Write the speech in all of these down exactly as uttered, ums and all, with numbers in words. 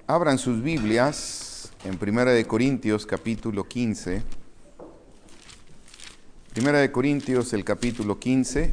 Abran sus Biblias en Primera de Corintios, capítulo quince. Primera de Corintios, el capítulo quince.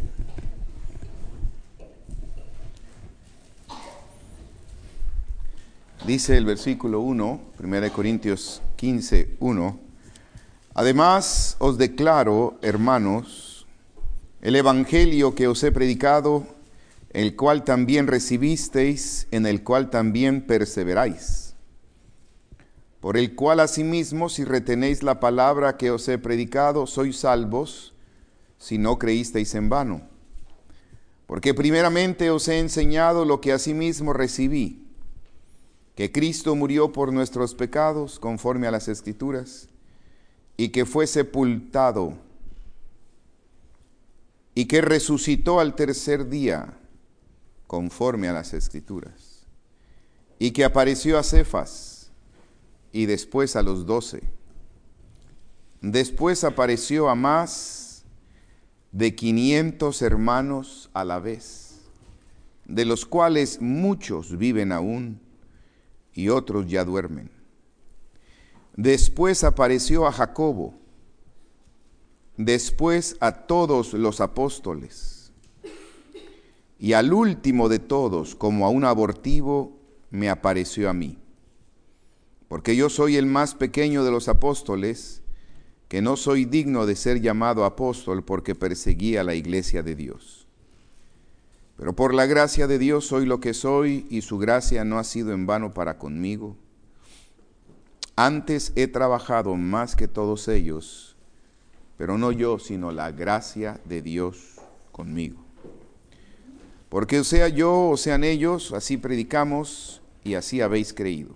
Dice el versículo uno, Primera de Corintios quince, uno. Además os declaro, hermanos, el evangelio que os he predicado, el cual también recibisteis, en el cual también perseveráis, por el cual asimismo, si retenéis la palabra que os he predicado, sois salvos, si no creísteis en vano. Porque primeramente os he enseñado lo que asimismo recibí, que Cristo murió por nuestros pecados, conforme a las Escrituras, y que fue sepultado, y que resucitó al tercer día, conforme a las Escrituras, y que apareció a Cefas, y después a los doce. Después apareció a más de quinientos hermanos a la vez, de los cuales muchos viven aún, y otros ya duermen. Después apareció a Jacobo, después a todos los apóstoles, y al último de todos, como a un abortivo, me apareció a mí. Porque yo soy el más pequeño de los apóstoles, que no soy digno de ser llamado apóstol, porque perseguí a la iglesia de Dios. Pero por la gracia de Dios soy lo que soy, y su gracia no ha sido en vano para conmigo. Antes he trabajado más que todos ellos, pero no yo, sino la gracia de Dios conmigo. Porque o sea yo o sean ellos, así predicamos y así habéis creído.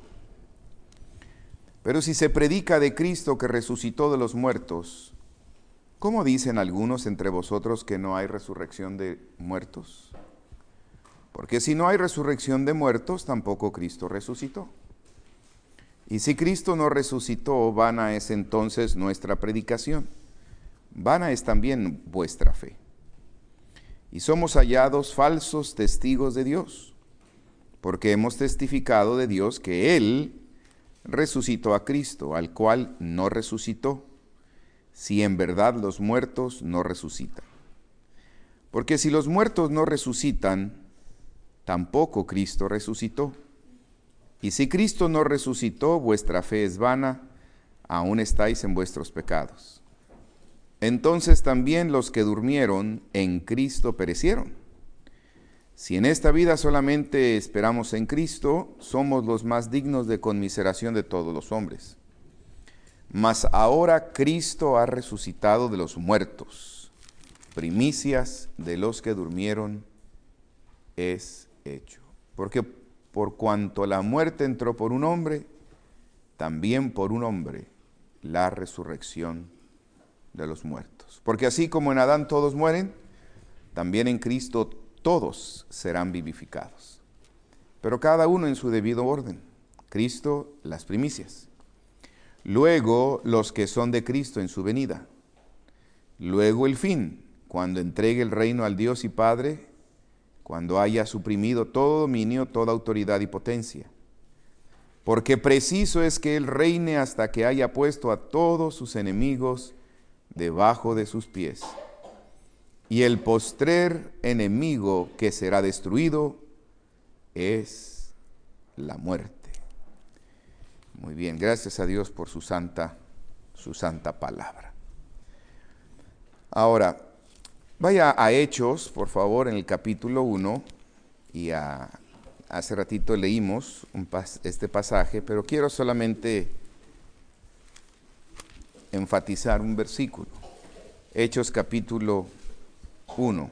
Pero si se predica de Cristo que resucitó de los muertos, ¿cómo dicen algunos entre vosotros que no hay resurrección de muertos? Porque si no hay resurrección de muertos, tampoco Cristo resucitó. Y si Cristo no resucitó, vana es entonces nuestra predicación, vana es también vuestra fe. Y somos hallados falsos testigos de Dios, porque hemos testificado de Dios que Él resucitó a Cristo, al cual no resucitó, si en verdad los muertos no resucitan. Porque si los muertos no resucitan, tampoco Cristo resucitó. Y si Cristo no resucitó, vuestra fe es vana, aún estáis en vuestros pecados. Entonces también los que durmieron en Cristo perecieron. Si en esta vida solamente esperamos en Cristo, somos los más dignos de conmiseración de todos los hombres. Mas ahora Cristo ha resucitado de los muertos, primicias de los que durmieron es hecho. Porque por cuanto la muerte entró por un hombre, también por un hombre la resurrección de los muertos. Porque así como en Adán todos mueren, también en Cristo todos serán vivificados. Pero cada uno en su debido orden. Cristo las primicias. Luego los que son de Cristo en su venida. Luego el fin, cuando entregue el reino al Dios y Padre, cuando haya suprimido todo dominio, toda autoridad y potencia. Porque preciso es que Él reine hasta que haya puesto a todos sus enemigos debajo de sus pies. Y el postrer enemigo que será destruido es la muerte. Muy bien, gracias a Dios por su santa, su santa palabra. Ahora, vaya a Hechos, por favor, en el capítulo uno, y a, hace ratito leímos un pas, este pasaje, pero quiero solamente enfatizar un versículo. Hechos capítulo uno.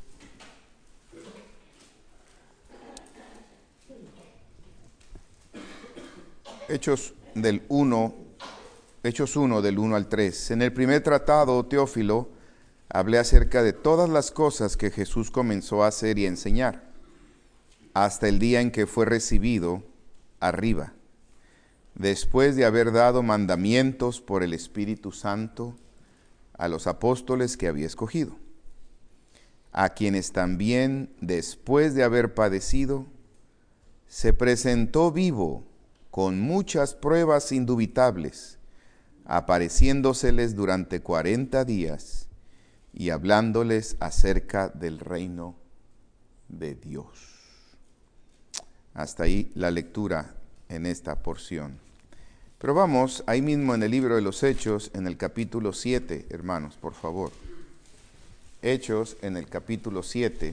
Hechos del uno, Hechos uno del uno al tres. En el primer tratado, Teófilo, hablé acerca de todas las cosas que Jesús comenzó a hacer y a enseñar, hasta el día en que fue recibido arriba, después de haber dado mandamientos por el Espíritu Santo a los apóstoles que había escogido, a quienes también, después de haber padecido, se presentó vivo con muchas pruebas indubitables, apareciéndoseles durante cuarenta días y hablándoles acerca del reino de Dios. Hasta ahí la lectura en esta porción. Pero vamos ahí mismo en el libro de los Hechos, en el capítulo siete, hermanos, por favor. Hechos en el capítulo siete.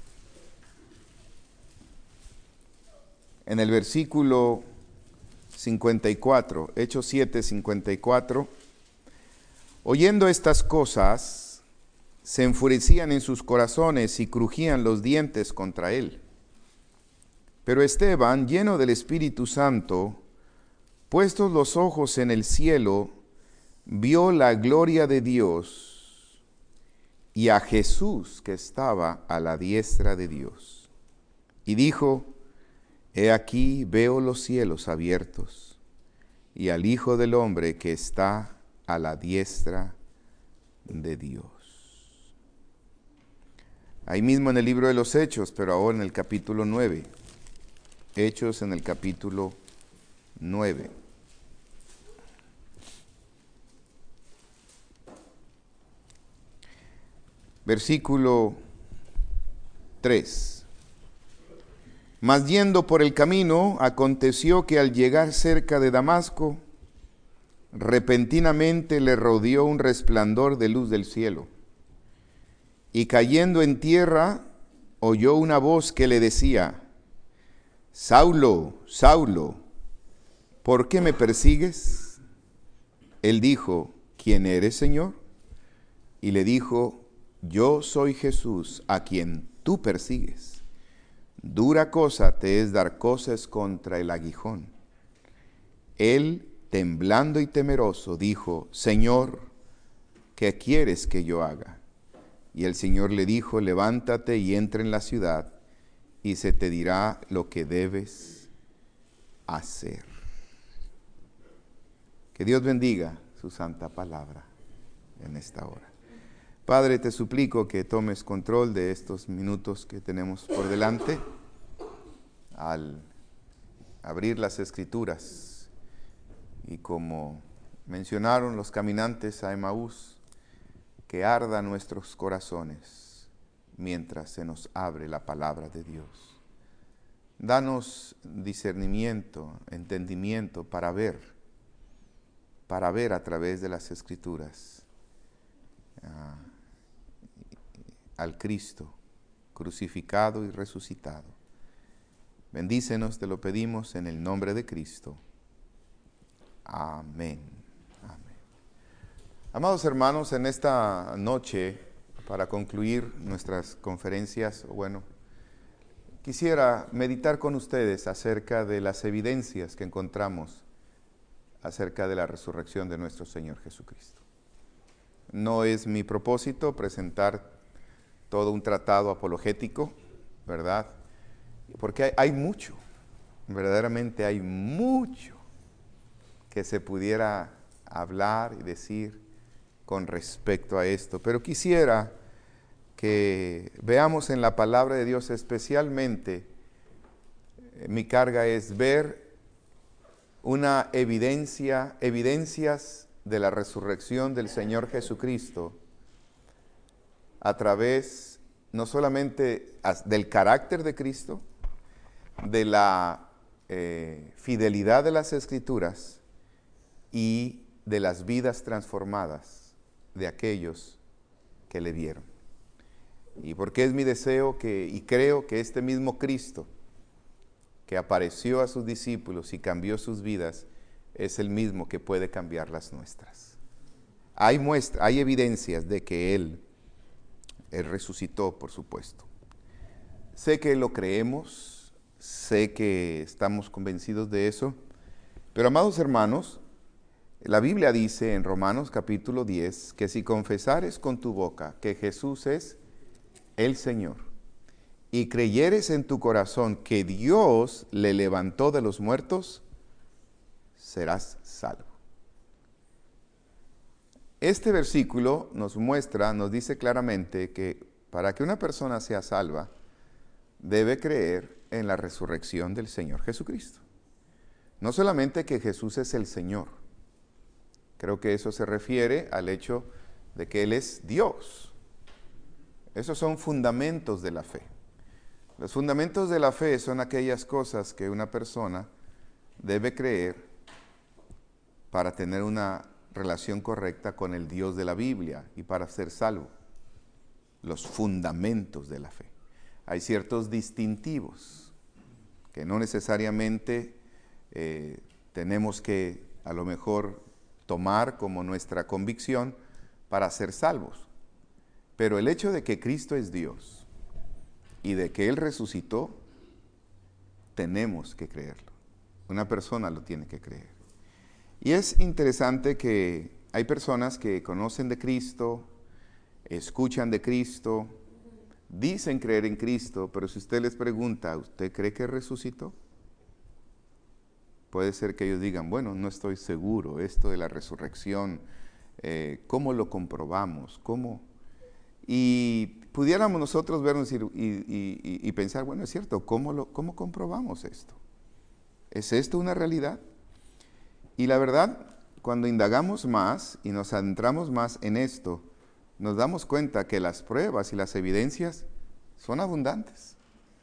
En el versículo cincuenta y cuatro, Hechos siete, cincuenta y cuatro. Oyendo estas cosas, se enfurecían en sus corazones y crujían los dientes contra él. Pero Esteban, lleno del Espíritu Santo, puestos los ojos en el cielo, vio la gloria de Dios y a Jesús que estaba a la diestra de Dios. Y dijo: He aquí veo los cielos abiertos y al Hijo del Hombre que está a la diestra de Dios. Ahí mismo en el libro de los Hechos, pero ahora en el capítulo nueve. Hechos en el capítulo nueve. Versículo tres. Mas yendo por el camino, aconteció que al llegar cerca de Damasco, repentinamente le rodeó un resplandor de luz del cielo. Y cayendo en tierra, oyó una voz que le decía: Saulo, Saulo, ¿por qué me persigues? Él dijo: ¿Quién eres, Señor? Y le dijo: Yo soy Jesús, a quien tú persigues. Dura cosa te es dar coces contra el aguijón. Él, temblando y temeroso, dijo: Señor, ¿qué quieres que yo haga? Y el Señor le dijo: Levántate y entra en la ciudad, y se te dirá lo que debes hacer. Que Dios bendiga su santa palabra en esta hora. Padre, te suplico que tomes control de estos minutos que tenemos por delante al abrir las Escrituras. Y como mencionaron los caminantes a Emaús, que arda nuestros corazones mientras se nos abre la palabra de Dios. Danos discernimiento, entendimiento para ver, para ver a través de las Escrituras uh, al Cristo crucificado y resucitado. Bendícenos, te lo pedimos en el nombre de Cristo. Amén. Amén. Amados hermanos, en esta noche, para concluir nuestras conferencias, bueno, quisiera meditar con ustedes acerca de las evidencias que encontramos acerca de la resurrección de nuestro Señor Jesucristo. No es mi propósito presentar todo un tratado apologético, ¿verdad? Porque hay, hay mucho, verdaderamente hay mucho que se pudiera hablar y decir con respecto a esto. Pero quisiera que veamos en la palabra de Dios especialmente, eh, mi carga es ver una evidencia, evidencias de la resurrección del Señor Jesucristo a través no solamente del carácter de Cristo, de la eh, fidelidad de las Escrituras y de las vidas transformadas de aquellos que le vieron. Y porque es mi deseo que, y creo que este mismo Cristo que apareció a sus discípulos y cambió sus vidas, es el mismo que puede cambiar las nuestras. Hay muestra, hay evidencias de que Él, Él resucitó, por supuesto. Sé que lo creemos, sé que estamos convencidos de eso, pero amados hermanos, la Biblia dice en Romanos capítulo diez, que si confesares con tu boca que Jesús es el Señor, y creyeres en tu corazón que Dios le levantó de los muertos, serás salvo. Este versículo nos muestra, nos dice claramente que para que una persona sea salva, debe creer en la resurrección del Señor Jesucristo. No solamente que Jesús es el Señor. Creo que eso se refiere al hecho de que Él es Dios. Esos son fundamentos de la fe. Los fundamentos de la fe son aquellas cosas que una persona debe creer para tener una relación correcta con el Dios de la Biblia y para ser salvo. Los fundamentos de la fe. Hay ciertos distintivos que no necesariamente eh, tenemos que a lo mejor tomar como nuestra convicción para ser salvos. Pero el hecho de que Cristo es Dios y de que Él resucitó, tenemos que creerlo. Una persona lo tiene que creer. Y es interesante que hay personas que conocen de Cristo, escuchan de Cristo, dicen creer en Cristo, pero si usted les pregunta, ¿usted cree que resucitó? Puede ser que ellos digan, bueno, no estoy seguro, esto de la resurrección, eh, ¿cómo lo comprobamos? ¿Cómo? Y pudiéramos nosotros vernos y, y, y, y pensar, bueno, es cierto, ¿cómo, lo, ¿cómo comprobamos esto? ¿Es esto una realidad? Y la verdad, cuando indagamos más y nos adentramos más en esto, nos damos cuenta que las pruebas y las evidencias son abundantes.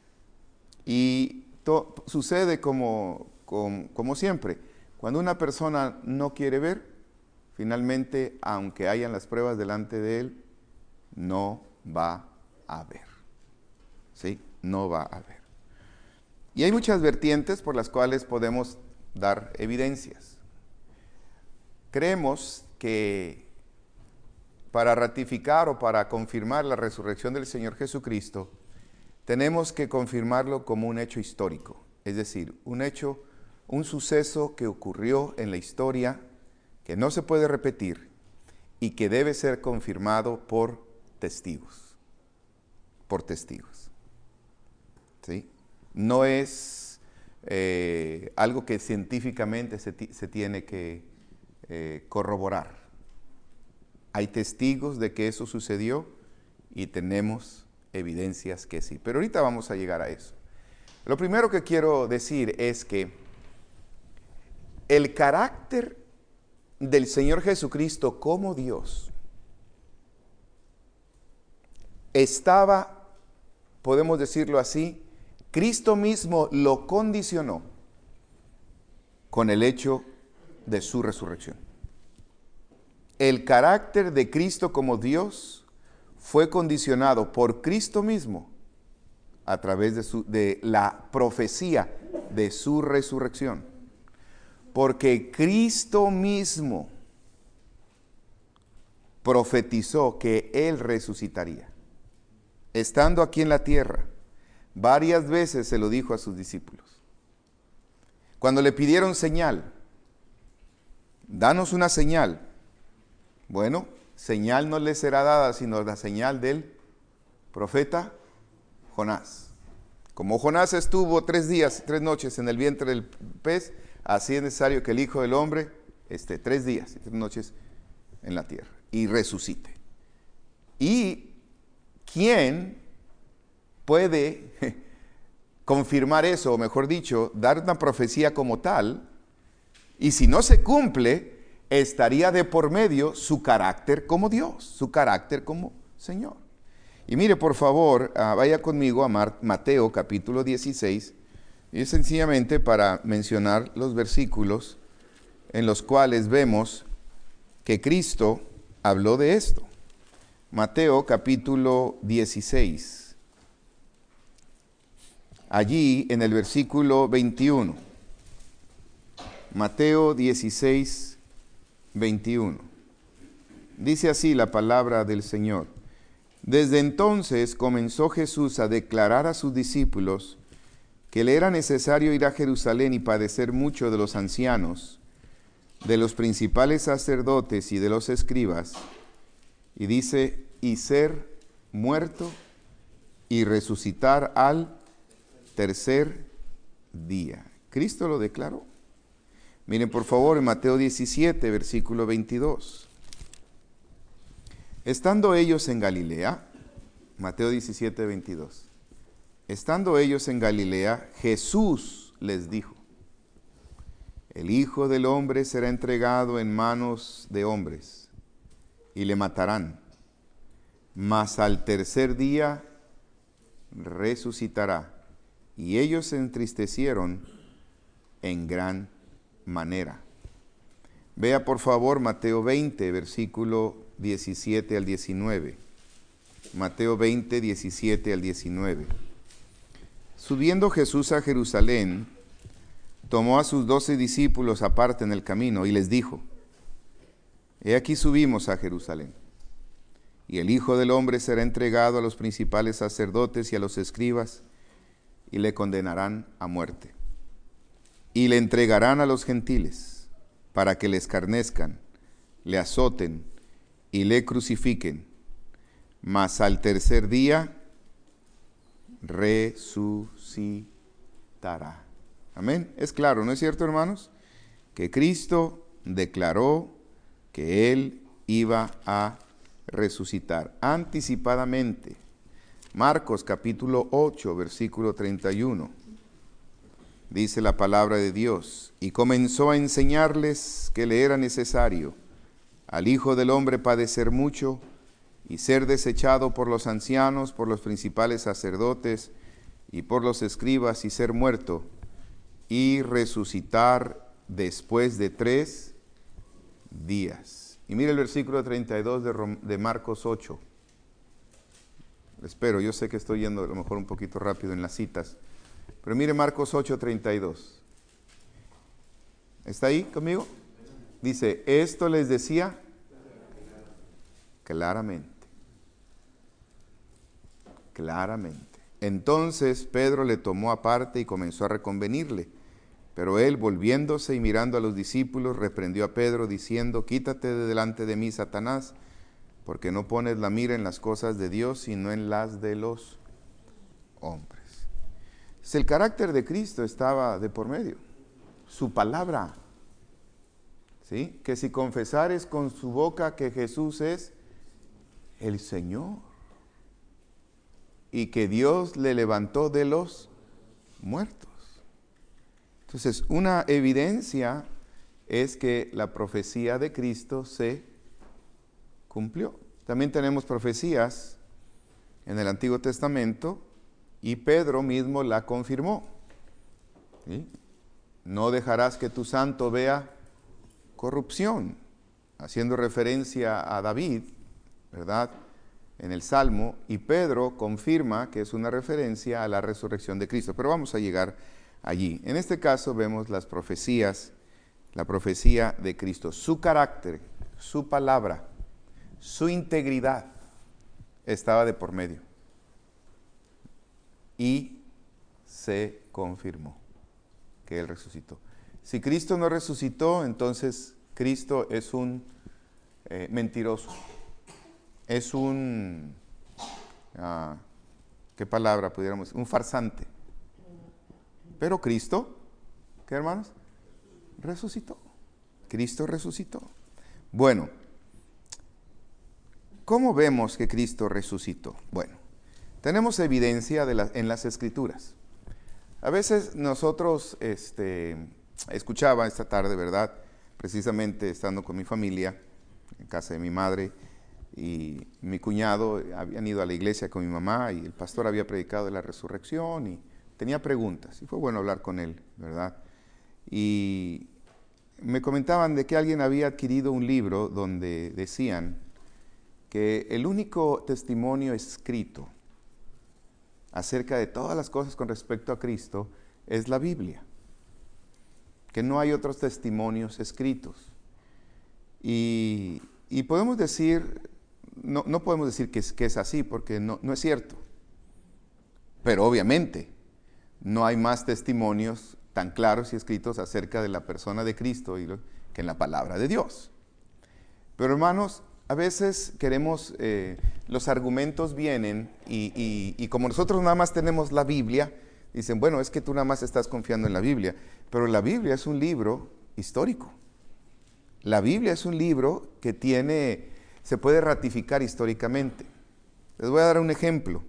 Y to, sucede como, como, como siempre, cuando una persona no quiere ver, finalmente, aunque hayan las pruebas delante de él, no va a ver. ¿Sí? No va a ver. Y hay muchas vertientes por las cuales podemos dar evidencias. Creemos que para ratificar o para confirmar la resurrección del Señor Jesucristo, tenemos que confirmarlo como un hecho histórico, es decir, un hecho, un suceso que ocurrió en la historia, que no se puede repetir y que debe ser confirmado por testigos, por testigos. ¿Sí? No es eh, algo que científicamente se, se tiene que eh, corroborar. Hay testigos de que eso sucedió y tenemos evidencias que sí. Pero ahorita vamos a llegar a eso. Lo primero que quiero decir es que el carácter del Señor Jesucristo como Dios estaba, podemos decirlo así, Cristo mismo lo condicionó con el hecho de su resurrección. El carácter de Cristo como Dios fue condicionado por Cristo mismo a través de, su, de la profecía de su resurrección. Porque Cristo mismo profetizó que Él resucitaría. Estando aquí en la tierra, varias veces se lo dijo a sus discípulos. Cuando le pidieron señal, danos una señal. Bueno, señal no le será dada, sino la señal del profeta Jonás. Como Jonás estuvo tres días, tres noches en el vientre del pez, así es necesario que el Hijo del Hombre esté tres días y tres noches en la tierra y resucite. ¿Y quién puede confirmar eso, o mejor dicho, dar una profecía como tal? Y si no se cumple, estaría de por medio su carácter como Dios, su carácter como Señor. Y mire, por favor, uh, vaya conmigo a Mar- Mateo capítulo dieciséis, y es sencillamente para mencionar los versículos en los cuales vemos que Cristo habló de esto. Mateo capítulo dieciséis. Allí en el versículo veintiuno. Mateo dieciséis, veintiuno. Dice así la palabra del Señor. Desde entonces comenzó Jesús a declarar a sus discípulos que le era necesario ir a Jerusalén y padecer mucho de los ancianos, de los principales sacerdotes y de los escribas, y dice, y ser muerto y resucitar al tercer día. Cristo lo declaró. Miren por favor en Mateo diecisiete, versículo veintidós. Estando ellos en Galilea, Mateo diecisiete, veintidós. Estando ellos en Galilea, Jesús les dijo. el Hijo del Hombre será entregado en manos de hombres, y le matarán, mas al tercer día resucitará. Y ellos se entristecieron en gran manera. Vea por favor Mateo veinte, versículo diecisiete al diecinueve. Mateo veinte, diecisiete al diecinueve. Subiendo Jesús a Jerusalén, tomó a sus doce discípulos aparte en el camino y les dijo: He aquí subimos a Jerusalén, y el Hijo del Hombre será entregado a los principales sacerdotes y a los escribas, y le condenarán a muerte. Y le entregarán a los gentiles, para que le escarnezcan, le azoten y le crucifiquen. Mas al tercer día resucitará. Amén. Es claro, ¿no es cierto, hermanos? Que Cristo declaró que Él iba a resucitar anticipadamente. Marcos capítulo ocho, versículo treinta y uno. Dice la palabra de Dios: y comenzó a enseñarles que le era necesario al Hijo del Hombre padecer mucho y ser desechado por los ancianos, por los principales sacerdotes y por los escribas, y ser muerto y resucitar después de tres días. Y mire el versículo treinta y dos de, Rom- de Marcos ocho. Espero, yo sé que estoy yendo a lo mejor un poquito rápido en las citas, pero mire Marcos ocho, treinta y dos. ¿Está ahí conmigo? Dice: esto les decía claramente. Claramente. Entonces Pedro le tomó aparte y comenzó a reconvenirle. Pero él, volviéndose y mirando a los discípulos, reprendió a Pedro, diciendo: quítate de delante de mí, Satanás, porque no pones la mira en las cosas de Dios, sino en las de los hombres. Si el carácter de Cristo estaba de por medio, su palabra, ¿sí? Que si confesares con su boca que Jesús es el Señor, y que Dios le levantó de los muertos. Entonces, una evidencia es que la profecía de Cristo se cumplió. También tenemos profecías en el Antiguo Testamento y Pedro mismo la confirmó. ¿Sí? No dejarás que tu santo vea corrupción, haciendo referencia a David, ¿verdad?, en el Salmo, y Pedro confirma que es una referencia a la resurrección de Cristo. Pero vamos a llegar allí. En este caso vemos las profecías, la profecía de Cristo, su carácter, su palabra, su integridad estaba de por medio y se confirmó que Él resucitó. Si Cristo no resucitó, entonces Cristo es un eh, mentiroso, es un, ah, ¿qué palabra pudiéramos? Un farsante. Pero Cristo, ¿qué, hermanos? Resucitó. Cristo resucitó. Bueno, ¿cómo vemos que Cristo resucitó? Bueno, tenemos evidencia de la, en las Escrituras. A veces nosotros, este, escuchaba esta tarde, ¿verdad?, precisamente estando con mi familia, en casa de mi madre, y mi cuñado habían ido a la iglesia con mi mamá, y el pastor había predicado de la resurrección, y tenía preguntas, y fue bueno hablar con él, ¿verdad? Y me comentaban de que alguien había adquirido un libro donde decían que el único testimonio escrito acerca de todas las cosas con respecto a Cristo es la Biblia, que no hay otros testimonios escritos. Y, y podemos decir, no, no podemos decir que es, que es así, porque no, no es cierto. Pero obviamente no hay más testimonios tan claros y escritos acerca de la persona de Cristo y lo, que en la palabra de Dios. Pero hermanos, a veces queremos, eh, los argumentos vienen y, y, y como nosotros nada más tenemos la Biblia, dicen, bueno, es que tú nada más estás confiando en la Biblia. Pero la Biblia es un libro histórico. La Biblia es un libro que tiene, se puede ratificar históricamente. Les voy a dar un ejemplo.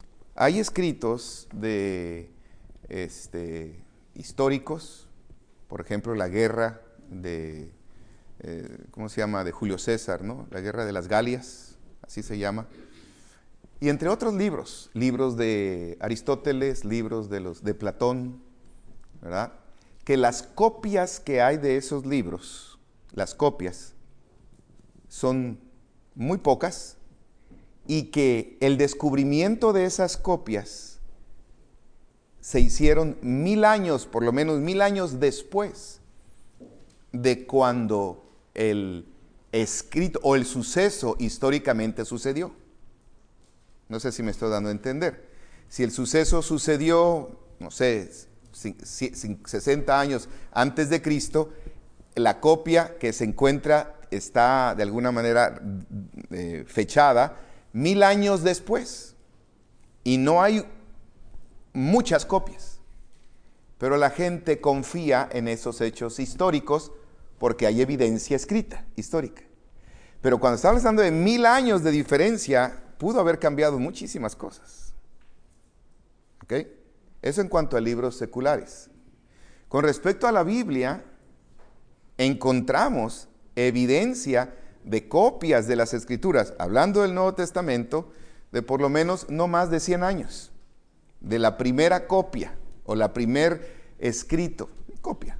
Hay escritos de, este, históricos, por ejemplo, la guerra de, eh, ¿cómo se llama?, de Julio César, ¿no? La guerra de las Galias, así se llama. Y entre otros libros, libros de Aristóteles, libros de, los, de Platón, ¿verdad? Que las copias que hay de esos libros, las copias, son muy pocas, y que el descubrimiento de esas copias se hicieron mil años, por lo menos mil años después de cuando el escrito o el suceso históricamente sucedió. No sé si me estoy dando a entender. Si el suceso sucedió, no sé, sesenta años antes de Cristo, la copia que se encuentra está de alguna manera eh, fechada mil años después. Y no hay muchas copias. Pero la gente confía en esos hechos históricos porque hay evidencia escrita, histórica. Pero cuando estamos hablando de mil años de diferencia, pudo haber cambiado muchísimas cosas. ¿Ok? Eso en cuanto a libros seculares. Con respecto a la Biblia, encontramos evidencia de copias de las Escrituras, hablando del Nuevo Testamento, de por lo menos no más de cien años, de la primera copia o la primer escrito, copia.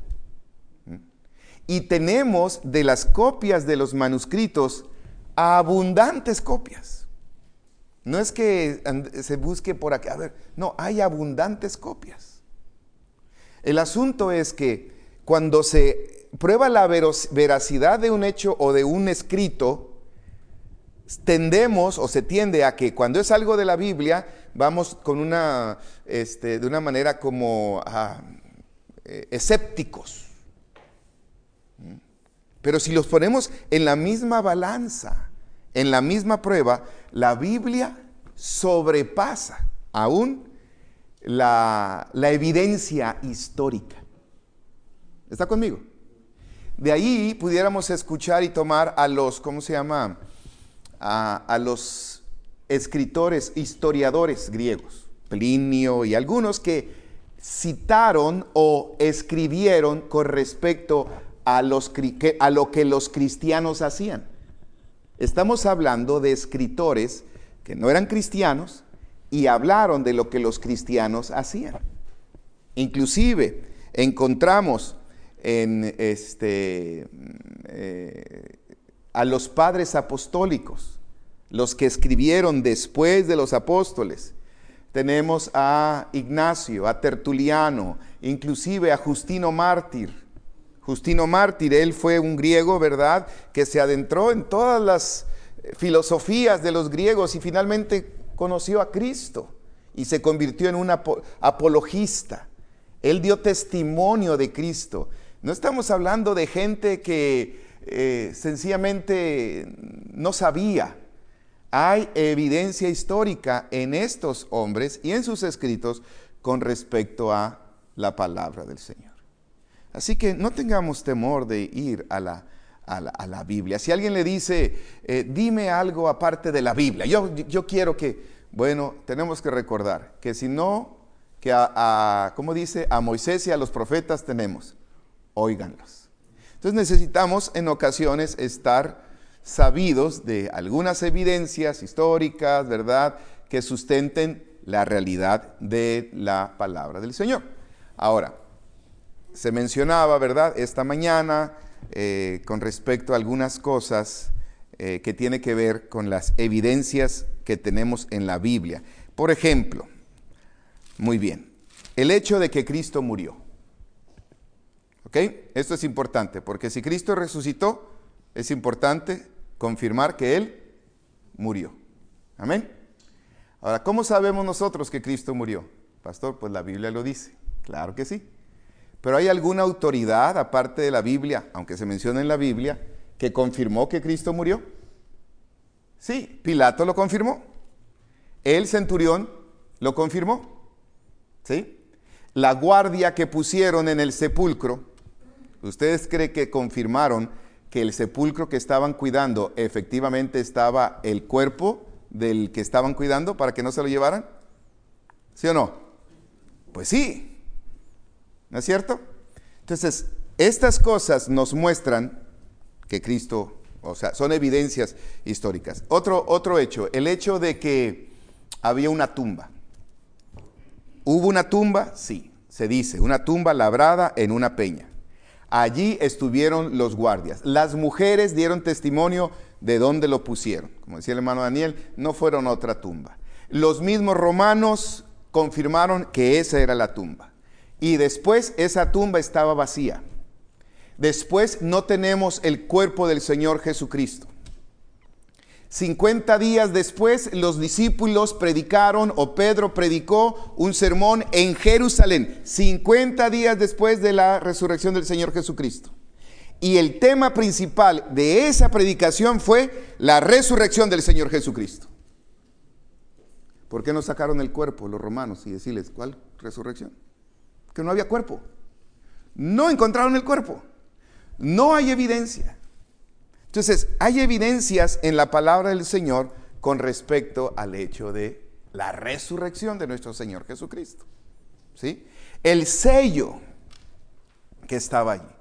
Y tenemos de las copias de los manuscritos abundantes copias. No es que se busque por acá, a ver, no, hay abundantes copias. El asunto es que cuando se prueba la veracidad de un hecho o de un escrito, tendemos o se tiende a que cuando es algo de la Biblia, vamos con una, este, de una manera como ah, eh, escépticos. Pero si los ponemos en la misma balanza, en la misma prueba, la Biblia sobrepasa aún la, la evidencia histórica. ¿Está conmigo? De ahí pudiéramos escuchar y tomar a los, ¿cómo se llama? A, a los escritores, historiadores griegos, Plinio y algunos que citaron o escribieron con respecto a, los, a lo que los cristianos hacían. Estamos hablando de escritores que no eran cristianos y hablaron de lo que los cristianos hacían. Inclusive encontramos en este, eh, a los padres apostólicos, los que escribieron después de los apóstoles. Tenemos a Ignacio, a Tertuliano, inclusive a Justino Mártir. Justino Mártir, él fue un griego, ¿verdad?, que se adentró en todas las filosofías de los griegos y finalmente conoció a Cristo y se convirtió en un apologista. Él dio testimonio de Cristo. No estamos hablando de gente que eh, sencillamente no sabía. Hay evidencia histórica en estos hombres y en sus escritos con respecto a la palabra del Señor. Así que no tengamos temor de ir a la, a la, a la Biblia. Si alguien le dice, eh, dime algo aparte de la Biblia, yo, yo quiero que, bueno, tenemos que recordar que si no, que a, a, ¿cómo dice? A Moisés y a los profetas tenemos, óiganlos. Entonces necesitamos en ocasiones estar sabidos de algunas evidencias históricas, ¿verdad?, que sustenten la realidad de la palabra del Señor. Ahora, se mencionaba, ¿verdad?, esta mañana eh, con respecto a algunas cosas eh, que tiene que ver con las evidencias que tenemos en la Biblia. Por ejemplo, muy bien, el hecho de que Cristo murió. ¿Ok? Esto es importante, porque si Cristo resucitó, es importante confirmar que Él murió. Amén. Ahora, ¿cómo sabemos nosotros que Cristo murió? Pastor, pues la Biblia lo dice. Claro que sí. Pero ¿hay alguna autoridad, aparte de la Biblia, aunque se menciona en la Biblia, que confirmó que Cristo murió? Sí, Pilato lo confirmó. El centurión lo confirmó. ¿Sí? La guardia que pusieron en el sepulcro, ¿ustedes creen que confirmaron que el sepulcro que estaban cuidando efectivamente estaba el cuerpo del que estaban cuidando para que no se lo llevaran? ¿Sí o no? Pues sí. ¿No es cierto? Entonces, estas cosas nos muestran que Cristo, o sea, son evidencias históricas. Otro, otro hecho, el hecho de que había una tumba. ¿Hubo una tumba? Sí, se dice, una tumba labrada en una peña. Allí estuvieron los guardias. Las mujeres dieron testimonio de dónde lo pusieron. Como decía el hermano Daniel, no fueron a otra tumba. Los mismos romanos confirmaron que esa era la tumba. Y después esa tumba estaba vacía. Después no tenemos el cuerpo del Señor Jesucristo. cincuenta días después los discípulos predicaron, o Pedro predicó un sermón en Jerusalén, cincuenta días después de la resurrección del Señor Jesucristo. Y el tema principal de esa predicación fue la resurrección del Señor Jesucristo. ¿Por qué no sacaron el cuerpo los romanos y decirles, ¿cuál resurrección? Que no había cuerpo. No encontraron el cuerpo. No hay evidencia. Entonces, hay evidencias en la palabra del Señor con respecto al hecho de la resurrección de nuestro Señor Jesucristo. ¿Sí? El sello que estaba allí.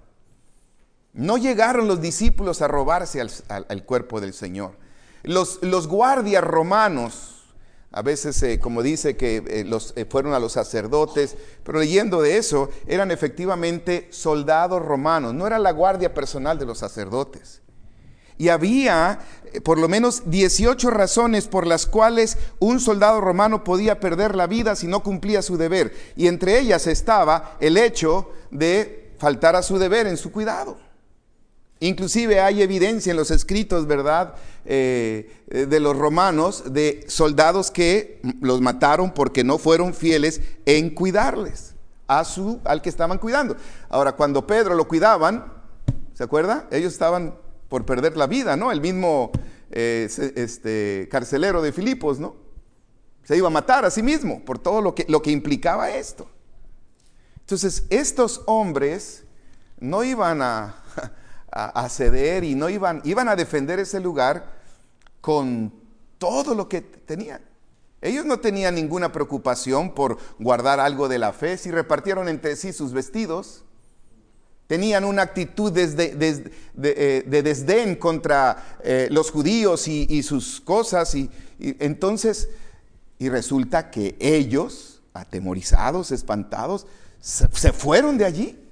No llegaron los discípulos a robarse al, al, al cuerpo del Señor. Los, los guardias romanos, a veces eh, como dice que eh, los, eh, fueron a los sacerdotes, pero leyendo de eso, eran efectivamente soldados romanos, no era la guardia personal de los sacerdotes. Y había eh, por lo menos dieciocho razones por las cuales un soldado romano podía perder la vida si no cumplía su deber. Y entre ellas estaba el hecho de faltar a su deber en su cuidado. Inclusive hay evidencia en los escritos, ¿verdad?, eh, de los romanos, de soldados que los mataron porque no fueron fieles en cuidarles a su, al que estaban cuidando. Ahora, cuando Pedro lo cuidaban, ¿se acuerda? Ellos estaban por perder la vida, ¿no? El mismo eh, este, carcelero de Filipos, ¿no? Se iba a matar a sí mismo por todo lo que, lo que implicaba esto. Entonces, estos hombres no iban a... A, a ceder y no iban, iban a defender ese lugar con todo lo que tenían. Ellos no tenían ninguna preocupación por guardar algo de la fe. Si repartieron entre sí sus vestidos, tenían una actitud desde, desde, de, de, de desdén contra eh, los judíos y, y sus cosas. Y, y entonces, y resulta que ellos, atemorizados, espantados, se, se fueron de allí.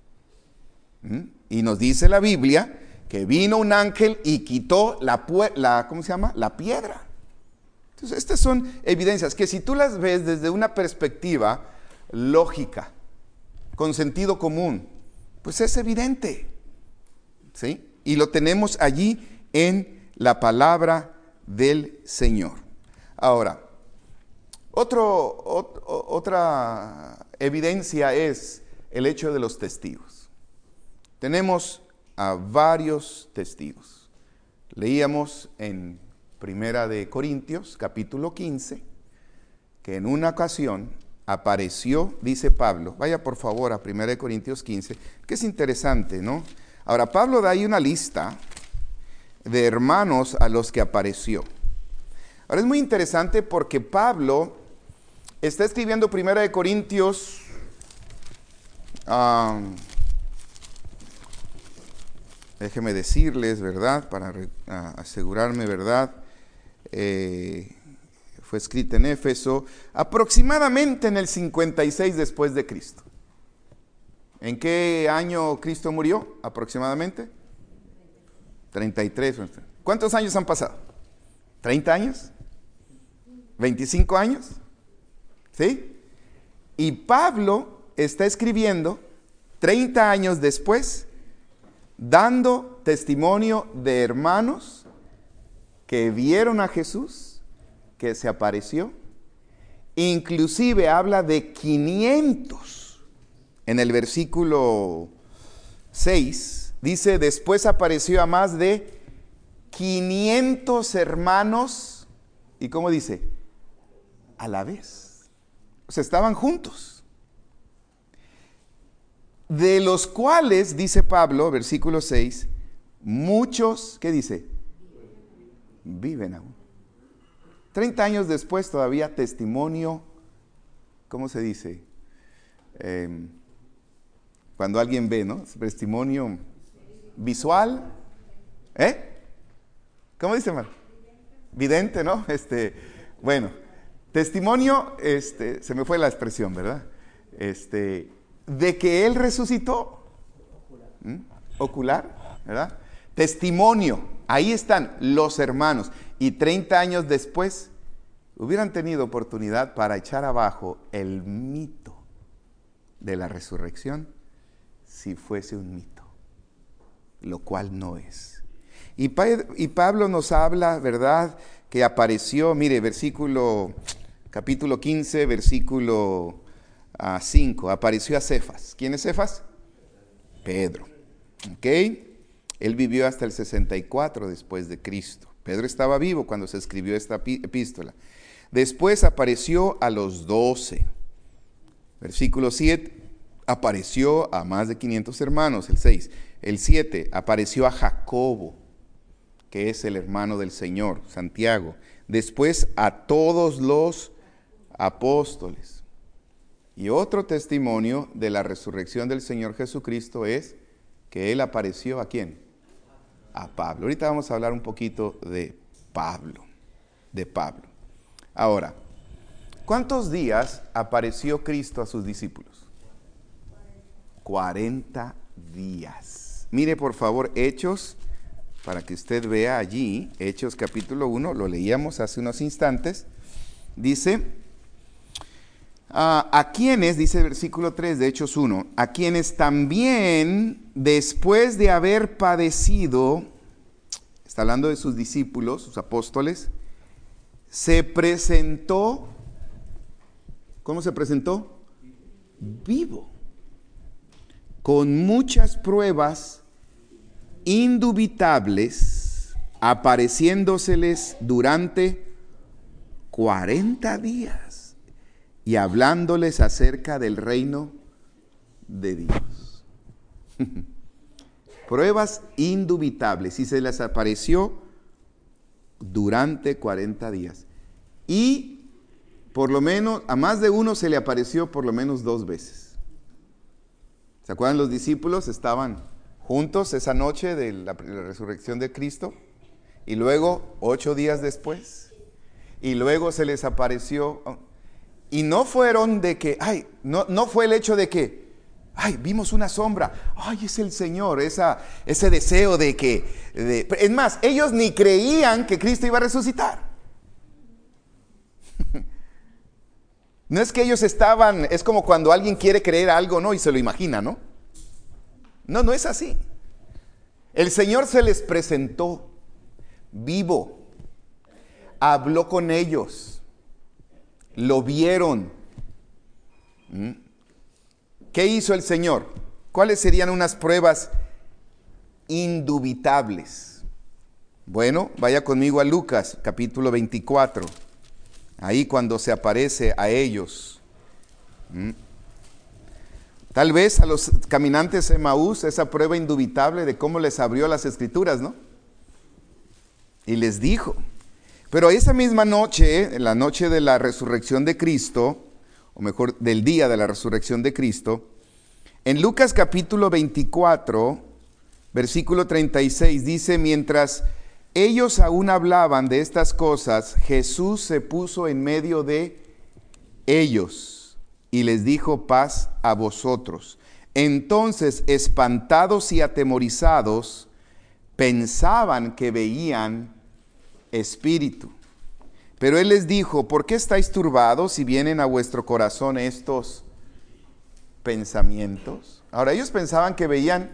¿Mm? Y nos dice la Biblia que vino un ángel y quitó la, la, ¿cómo se llama?, la piedra. Entonces, estas son evidencias que si tú las ves desde una perspectiva lógica, con sentido común, pues es evidente, ¿sí? Y lo tenemos allí en la palabra del Señor. Ahora, otro, ot, otra evidencia es el hecho de los testigos. Tenemos a varios testigos. Leíamos en Primera de Corintios, capítulo quince, que en una ocasión apareció, dice Pablo, vaya por favor a Primera de Corintios quince, que es interesante, ¿no? Ahora, Pablo da ahí una lista de hermanos a los que apareció. Ahora, es muy interesante porque Pablo está escribiendo Primera de Corintios... Um, Déjeme decirles, ¿verdad? Para asegurarme, ¿verdad? Eh, fue escrita en Éfeso, aproximadamente en el cincuenta y seis después de Cristo. ¿En qué año Cristo murió? Aproximadamente. treinta y tres. ¿Cuántos años han pasado? ¿treinta años? ¿veinticinco años? ¿Sí? Y Pablo está escribiendo treinta años después, dando testimonio de hermanos que vieron a Jesús, que se apareció. Inclusive habla de quinientos. En el versículo seis dice, después apareció a más de quinientos hermanos. ¿Y cómo dice? A la vez. O sea, estaban juntos. De los cuales, dice Pablo, versículo seis, muchos, ¿qué dice? Viven aún. treinta años después todavía testimonio, ¿cómo se dice? Eh, Cuando alguien ve, ¿no? Testimonio visual. ¿Eh? ¿Cómo dice, hermano? Vidente, ¿no? Este, bueno, testimonio, este, se me fue la expresión, ¿verdad? Este, de que Él resucitó. ¿Mm? Ocular, ¿verdad? Testimonio, ahí están los hermanos. Y treinta años después, hubieran tenido oportunidad para echar abajo el mito de la resurrección, si fuese un mito, lo cual no es. Y, pa y Pablo nos habla, ¿verdad?, que apareció, mire, versículo, capítulo quince, versículo uh, cinco, apareció a Cefas. ¿Quién es Cefas? Pedro. ¿Ok? Él vivió hasta el sesenta y cuatro después de Cristo. Pedro estaba vivo cuando se escribió esta epístola. Después apareció a los doce. Versículo siete, apareció a más de quinientos hermanos. El seis. El siete, apareció a Jacobo, que es el hermano del Señor, Santiago. Después a todos los apóstoles. Y otro testimonio de la resurrección del Señor Jesucristo es que Él apareció ¿a quién? A Pablo. Ahorita vamos a hablar un poquito de Pablo, de Pablo. Ahora, ¿cuántos días apareció Cristo a sus discípulos? cuarenta días. Mire por favor Hechos, para que usted vea allí, Hechos capítulo uno, lo leíamos hace unos instantes. Dice, uh, a quienes, dice el versículo tres de Hechos uno, a quienes también después de haber padecido, está hablando de sus discípulos, sus apóstoles, se presentó, ¿cómo se presentó? Vivo, con muchas pruebas indubitables, apareciéndoseles durante cuarenta días y hablándoles acerca del reino de Dios. Pruebas indubitables, y se les apareció durante cuarenta días. Y por lo menos, a más de uno se le apareció por lo menos dos veces. ¿Se acuerdan? Los discípulos estaban juntos esa noche de la, de la resurrección de Cristo, y luego ocho días después, y luego se les apareció, y no fueron de que, ay, no, no fue el hecho de que, ay, vimos una sombra, ay, es el Señor, esa, ese deseo de que, de, es más, ellos ni creían que Cristo iba a resucitar. No es que ellos estaban, es como cuando alguien quiere creer algo, ¿no? Y se lo imagina, ¿no? No, no es así. El Señor se les presentó vivo, habló con ellos, lo vieron. ¿Mm? ¿Qué hizo el Señor? ¿Cuáles serían unas pruebas indubitables? Bueno, vaya conmigo a Lucas, capítulo veinticuatro. Ahí cuando se aparece a ellos. ¿Mm? Tal vez a los caminantes de Emaús, esa prueba indubitable de cómo les abrió las escrituras, ¿no? Y les dijo. Pero esa misma noche, en la noche de la resurrección de Cristo, o mejor, del día de la resurrección de Cristo, en Lucas capítulo veinticuatro, versículo treinta y seis, dice, mientras ellos aún hablaban de estas cosas, Jesús se puso en medio de ellos y les dijo, paz a vosotros. Entonces, espantados y atemorizados, pensaban que veían espíritu. Pero Él les dijo, ¿por qué estáis turbados y vienen a vuestro corazón estos pensamientos? Ahora, ellos pensaban que veían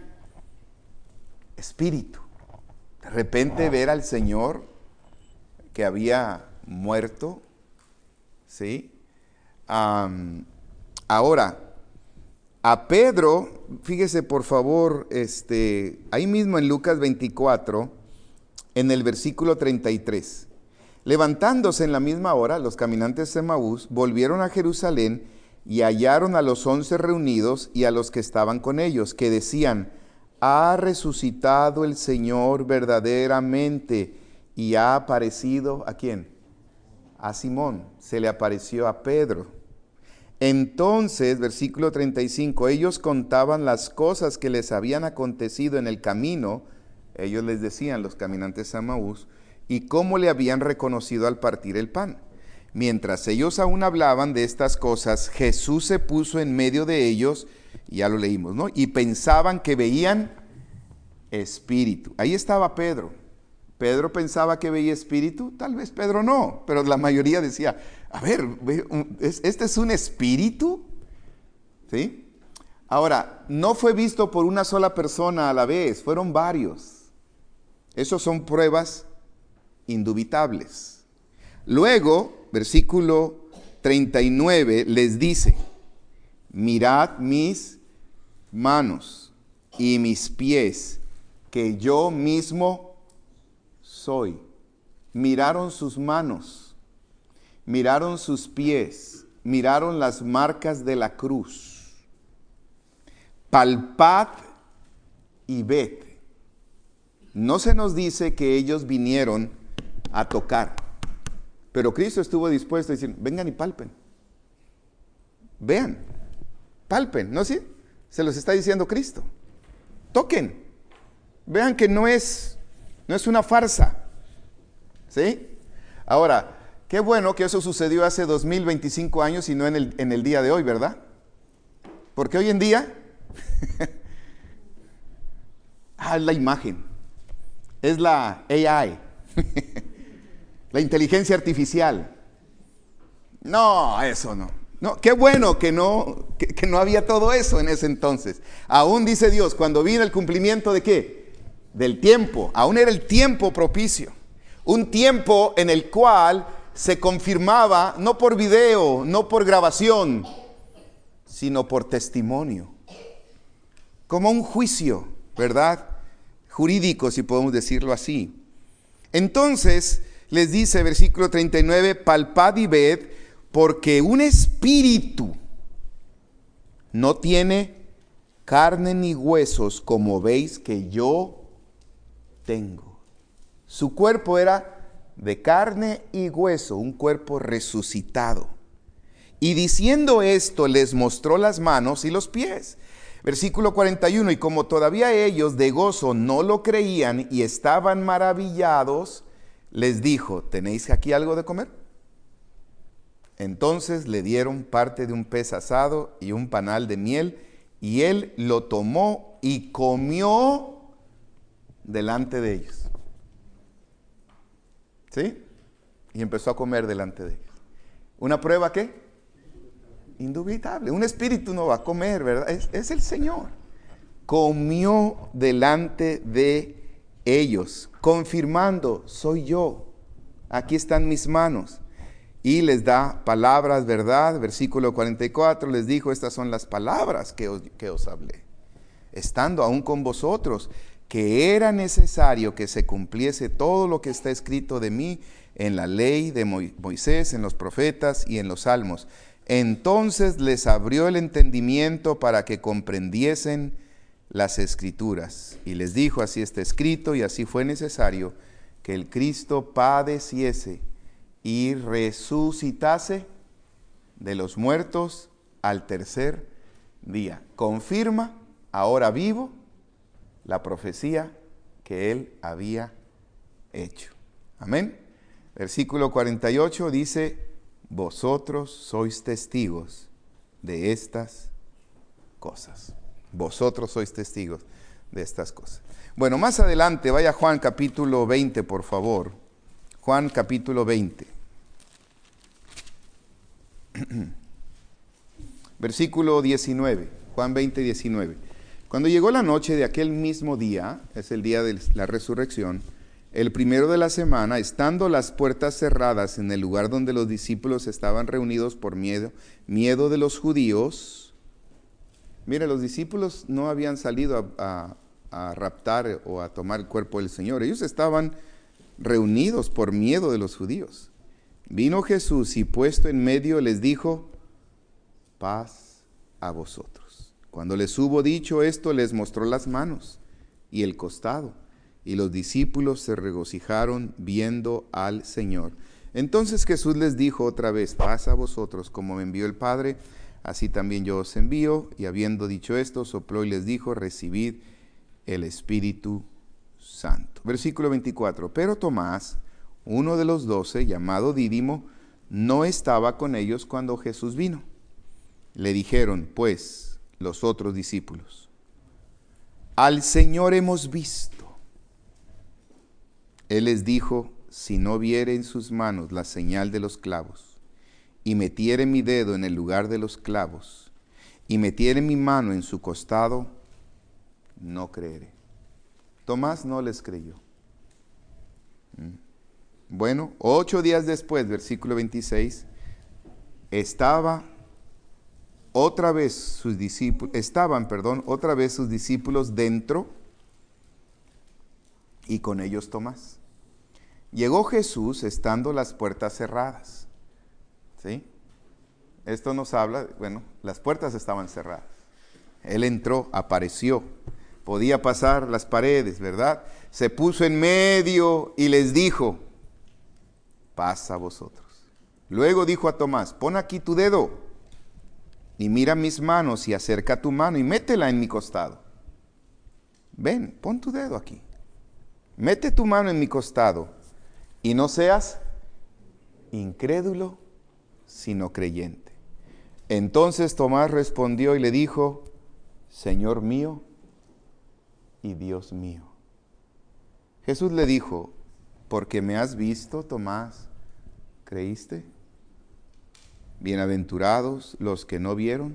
espíritu. De repente ver al Señor que había muerto, ¿sí? Um, ahora, a Pedro, fíjese por favor, este, ahí mismo en Lucas veinticuatro, en el versículo treinta y tres. Levantándose en la misma hora, los caminantes de Emaús volvieron a Jerusalén y hallaron a los once reunidos y a los que estaban con ellos, que decían, ha resucitado el Señor verdaderamente y ha aparecido, ¿a quién? A Simón, se le apareció a Pedro. Entonces, versículo treinta y cinco, ellos contaban las cosas que les habían acontecido en el camino, ellos les decían, los caminantes a Maús, y cómo le habían reconocido al partir el pan. Mientras ellos aún hablaban de estas cosas, Jesús se puso en medio de ellos, y ya lo leímos, ¿no? Y pensaban que veían espíritu. Ahí estaba Pedro. ¿Pedro pensaba que veía espíritu? Tal vez Pedro no, pero la mayoría decía, a ver, ¿este es un espíritu? ¿Sí? Ahora, no fue visto por una sola persona a la vez, fueron varios. Esas son pruebas indubitables. Luego, versículo treinta y nueve les dice, mirad mis manos y mis pies, que yo mismo soy. Miraron sus manos, miraron sus pies, miraron las marcas de la cruz. Palpad y ved. No se nos dice que ellos vinieron a tocar, pero Cristo estuvo dispuesto a decir, vengan y palpen. Vean, palpen, ¿no? ¿Sí? Se los está diciendo Cristo. Toquen. Vean que no es, no es una farsa. ¿Sí? Ahora, qué bueno que eso sucedió hace dos mil veinticinco años y no en el, en el día de hoy, ¿verdad? Porque hoy en día, ah, es la imagen, es la A I, la inteligencia artificial. No, eso no. No, qué bueno que no, que, que no había todo eso en ese entonces. Aún dice Dios, cuando vino el cumplimiento de ¿qué? Del tiempo. Aún era el tiempo propicio. Un tiempo en el cual se confirmaba, no por video, no por grabación, sino por testimonio. Como un juicio, ¿verdad? Jurídico, si podemos decirlo así. Entonces, les dice, versículo treinta y nueve, palpad y ved, porque un espíritu no tiene carne ni huesos, como veis que yo tengo. Su cuerpo era de carne y hueso, un cuerpo resucitado. Y diciendo esto, les mostró las manos y los pies. Versículo cuarenta y uno, y como todavía ellos de gozo no lo creían y estaban maravillados, les dijo, ¿tenéis aquí algo de comer? Entonces le dieron parte de un pez asado y un panal de miel, y él lo tomó y comió delante de ellos. ¿Sí? Y empezó a comer delante de ellos. ¿Una prueba qué? Indubitable. Un espíritu no va a comer, ¿verdad? Es, es el Señor. Comió delante de ellos, confirmando, soy yo. Aquí están mis manos. Y les da palabras, ¿verdad? Versículo cuarenta y cuatro, les dijo, estas son las palabras que os, que os hablé, estando aún con vosotros, que era necesario que se cumpliese todo lo que está escrito de mí en la ley de Moisés, en los profetas y en los salmos. Entonces les abrió el entendimiento para que comprendiesen las escrituras. Y les dijo, así está escrito y así fue necesario que el Cristo padeciese y resucitase de los muertos al tercer día. Confirma, ahora vivo, la profecía que él había hecho. Amén. Versículo cuarenta y ocho dice, vosotros sois testigos de estas cosas. Vosotros sois testigos de estas cosas. Bueno, más adelante, vaya a Juan capítulo veinte, por favor. Juan capítulo veinte. Versículo diecinueve. Juan veinte, diecinueve. Cuando llegó la noche de aquel mismo día, es el día de la resurrección, el primero de la semana, estando las puertas cerradas en el lugar donde los discípulos estaban reunidos por miedo, miedo de los judíos. Mire, los discípulos no habían salido a, a, a raptar o a tomar el cuerpo del Señor. Ellos estaban reunidos por miedo de los judíos. Vino Jesús y puesto en medio les dijo, paz a vosotros. Cuando les hubo dicho esto, les mostró las manos y el costado, y los discípulos se regocijaron viendo al Señor. Entonces Jesús les dijo otra vez, paz a vosotros, como me envió el Padre, así también yo os envío. Y habiendo dicho esto, sopló y les dijo, recibid el Espíritu Santo. Versículo veinticuatro, pero Tomás, uno de los doce, llamado Dídimo, no estaba con ellos cuando Jesús vino. Le dijeron, pues, los otros discípulos, al Señor hemos visto. Él les dijo, si no viere en sus manos la señal de los clavos, y metiere mi dedo en el lugar de los clavos, y metiere mi mano en su costado, no creeré. Tomás no les creyó. Bueno, ocho días después, versículo veintiséis, estaba otra vez sus discípulos, estaban, perdón, otra vez sus discípulos dentro, y con ellos Tomás. Llegó Jesús estando las puertas cerradas. ¿Sí? Esto nos habla, bueno, las puertas estaban cerradas. Él entró, apareció, podía pasar las paredes, ¿verdad? Se puso en medio y les dijo, pasa vosotros. Luego dijo a Tomás, pon aquí tu dedo y mira mis manos y acerca tu mano y métela en mi costado. Ven, pon tu dedo aquí. Mete tu mano en mi costado y no seas incrédulo, sino creyente. Entonces Tomás respondió y le dijo, Señor mío y Dios mío. Jesús le dijo, porque me has visto, Tomás, ¿creíste? Bienaventurados los que no vieron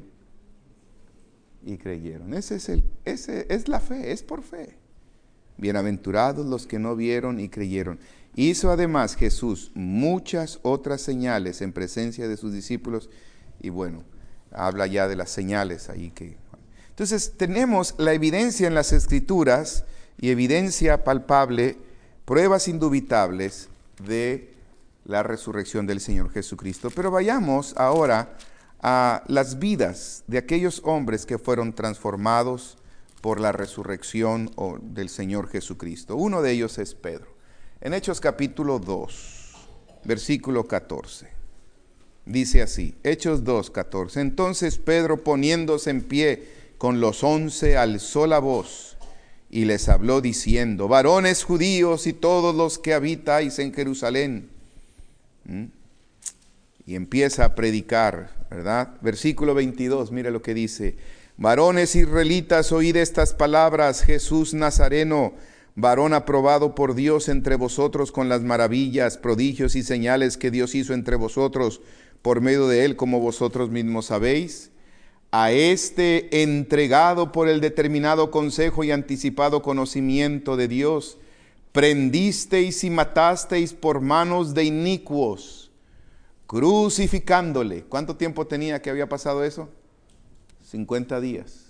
y creyeron. Ese es el, ese es la fe, es por fe. Bienaventurados los que no vieron y creyeron. Hizo además Jesús muchas otras señales en presencia de sus discípulos. Y bueno, habla ya de las señales ahí que... Entonces tenemos la evidencia en las Escrituras y evidencia palpable, pruebas indubitables de la resurrección del Señor Jesucristo. Pero vayamos ahora a las vidas de aquellos hombres que fueron transformados por la resurrección del Señor Jesucristo. Uno de ellos es Pedro. En Hechos capítulo dos, versículo catorce, dice así, Hechos dos, catorce, entonces Pedro poniéndose en pie con los once alzó la voz y les habló diciendo, varones judíos y todos los que habitáis en Jerusalén. ¿Mm? Y empieza a predicar, ¿verdad? Versículo veintidós, mira lo que dice, varones israelitas, oíd estas palabras, Jesús Nazareno, varón aprobado por Dios entre vosotros con las maravillas, prodigios y señales que Dios hizo entre vosotros por medio de él, como vosotros mismos sabéis. A este entregado por el determinado consejo y anticipado conocimiento de Dios, prendisteis y matasteis por manos de inicuos, crucificándole. ¿Cuánto tiempo tenía que había pasado eso? cincuenta días.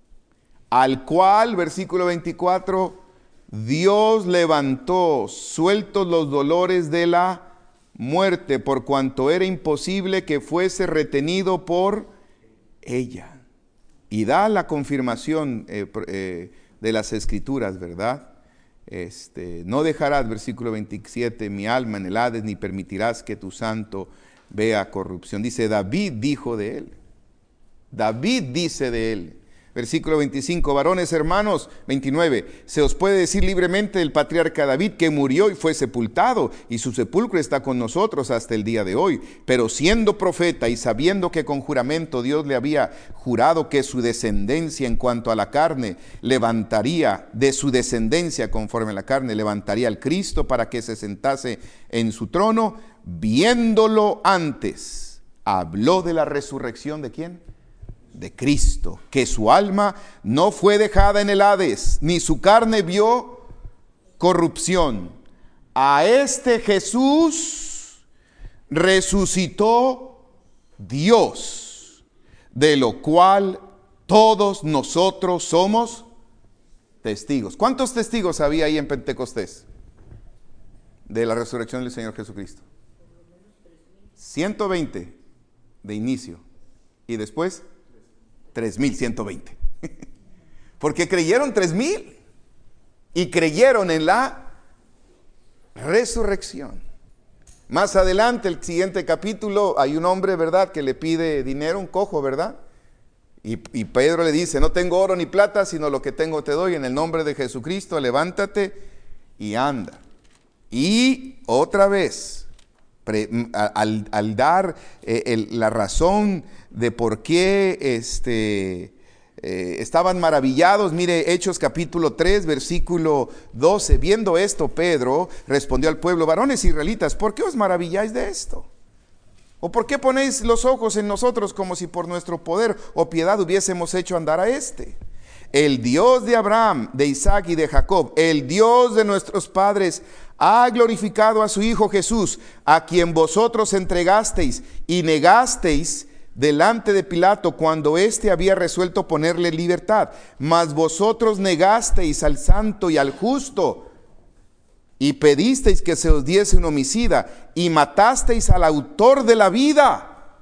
Al cual, versículo veinticuatro, Dios levantó, sueltos los dolores de la muerte, por cuanto era imposible que fuese retenido por ella. Y da la confirmación eh, eh, de las Escrituras, ¿verdad? Este, no dejarás, versículo veintisiete, mi alma en el Hades, ni permitirás que tu santo vea corrupción. Dice, David dijo de él. David dice de él. Versículo veinticinco, varones hermanos, veintinueve, se os puede decir libremente del patriarca David que murió y fue sepultado, y su sepulcro está con nosotros hasta el día de hoy. Pero siendo profeta y sabiendo que con juramento Dios le había jurado que su descendencia en cuanto a la carne levantaría, de su descendencia conforme a la carne, levantaría al Cristo para que se sentase en su trono, viéndolo antes, habló de la resurrección ¿de quién? De Cristo, que su alma no fue dejada en el Hades, ni su carne vio corrupción. A este Jesús resucitó Dios, de lo cual todos nosotros somos testigos. ¿Cuántos testigos había ahí en Pentecostés de la resurrección del Señor Jesucristo? ciento veinte de inicio. Y después tres mil ciento veinte. Porque creyeron tres mil y creyeron en la resurrección. Más adelante, el siguiente capítulo, hay un hombre, ¿verdad?, que le pide dinero, un cojo, ¿verdad? Y, y Pedro le dice, no tengo oro ni plata, sino lo que tengo te doy. En el nombre de Jesucristo, levántate y anda. Y otra vez, pre, al, al dar eh, el, la razón de por qué este, eh, estaban maravillados, mire Hechos capítulo tres, versículo doce. Viendo esto, Pedro respondió al pueblo, varones israelitas, ¿por qué os maravilláis de esto? ¿O por qué ponéis los ojos en nosotros como si por nuestro poder o piedad hubiésemos hecho andar a este? El Dios de Abraham, de Isaac y de Jacob, el Dios de nuestros padres, ha glorificado a su Hijo Jesús, a quien vosotros entregasteis y negasteis delante de Pilato cuando éste había resuelto ponerle libertad. Mas vosotros negasteis al santo y al justo, y pedisteis que se os diese un homicida, y matasteis al autor de la vida,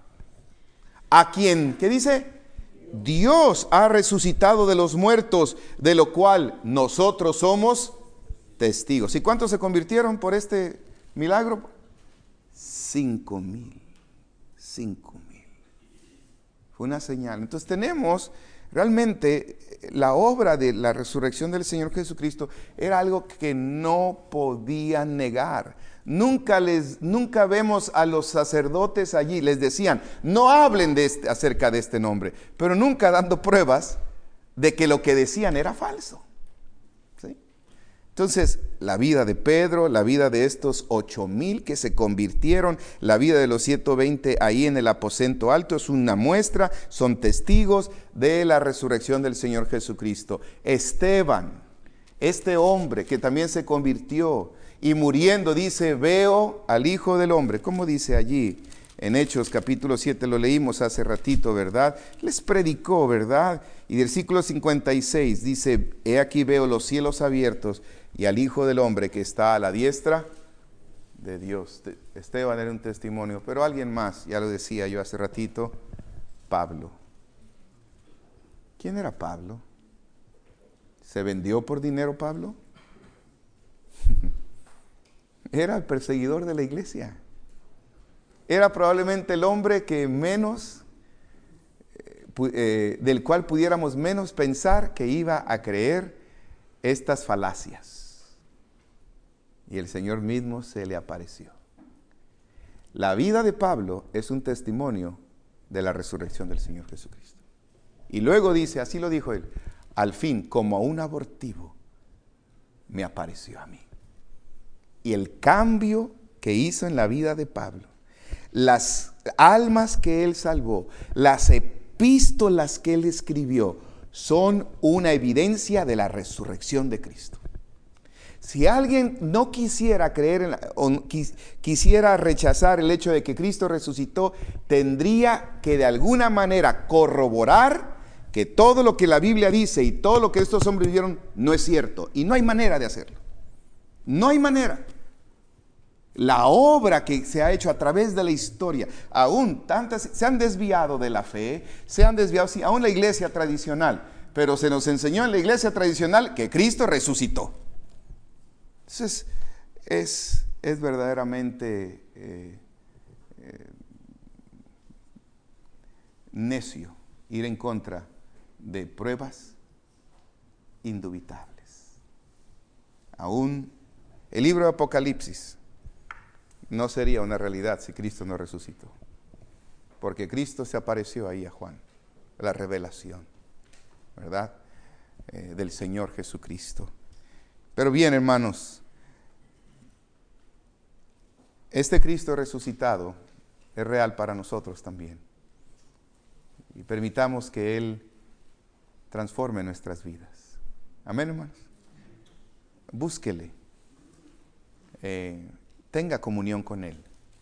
a quien, ¿qué dice? Dios ha resucitado de los muertos, de lo cual nosotros somos testigos. ¿Y cuántos se convirtieron por este milagro? Cinco mil. Cinco mil. Fue una señal. Entonces tenemos realmente la obra de la resurrección del Señor Jesucristo era algo que no podían negar. Nunca les, nunca vemos a los sacerdotes allí, les decían, no hablen de este, acerca de este nombre, pero nunca dando pruebas de que lo que decían era falso. ¿Sí? Entonces, la vida de Pedro, la vida de estos ocho mil que se convirtieron, la vida de los ciento veinte ahí en el aposento alto es una muestra, son testigos de la resurrección del Señor Jesucristo. Esteban, este hombre que también se convirtió y muriendo dice, veo al Hijo del Hombre. ¿Cómo dice allí? En Hechos capítulo siete, lo leímos hace ratito, ¿verdad? Les predicó, ¿verdad? Y del versículo cincuenta y seis dice, he aquí veo los cielos abiertos y al Hijo del Hombre que está a la diestra de Dios. Esteban era un testimonio, pero alguien más, ya lo decía yo hace ratito, Pablo. ¿Quién era Pablo? ¿Se vendió por dinero Pablo? Era el perseguidor de la iglesia. Era probablemente el hombre que menos, eh, del cual pudiéramos menos pensar que iba a creer estas falacias. Y el Señor mismo se le apareció. La vida de Pablo es un testimonio de la resurrección del Señor Jesucristo. Y luego dice, así lo dijo él, al fin, como a un abortivo, me apareció a mí. Y el cambio que hizo en la vida de Pablo, las almas que él salvó, las epístolas que él escribió, son una evidencia de la resurrección de Cristo. Si alguien no quisiera creer en la, o quis, quisiera rechazar el hecho de que Cristo resucitó, tendría que de alguna manera corroborar que todo lo que la Biblia dice y todo lo que estos hombres vivieron no es cierto. Y no hay manera de hacerlo. No hay manera. La obra que se ha hecho a través de la historia, aún tantas, se han desviado de la fe, se han desviado, sí, aún la iglesia tradicional, pero se nos enseñó en la iglesia tradicional que Cristo resucitó. Entonces, es, es verdaderamente eh, eh, necio ir en contra de pruebas indubitables. Aún el libro de Apocalipsis no sería una realidad si Cristo no resucitó. Porque Cristo se apareció ahí a Juan, la revelación, ¿verdad? Eh, del Señor Jesucristo. Pero bien, hermanos, este Cristo resucitado es real para nosotros también. Y permitamos que Él transforme nuestras vidas. Amén, hermanos. Búsquele. Eh, tenga comunión con Él.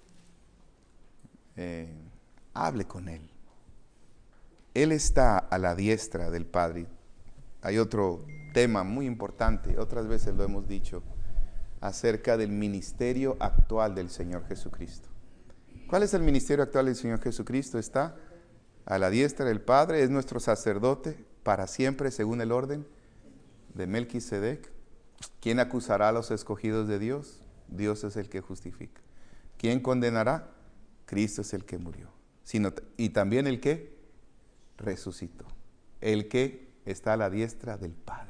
Eh, hable con Él. Él está a la diestra del Padre. Hay otro tema muy importante, otras veces lo hemos dicho, acerca del ministerio actual del Señor Jesucristo. ¿Cuál es el ministerio actual del Señor Jesucristo? Está a la diestra del Padre, es nuestro sacerdote para siempre según el orden de Melquisedec. ¿Quién acusará a los escogidos de Dios? Dios es el que justifica. ¿Quién condenará? Cristo es el que murió, sino, y también el que resucitó, el que está a la diestra del Padre.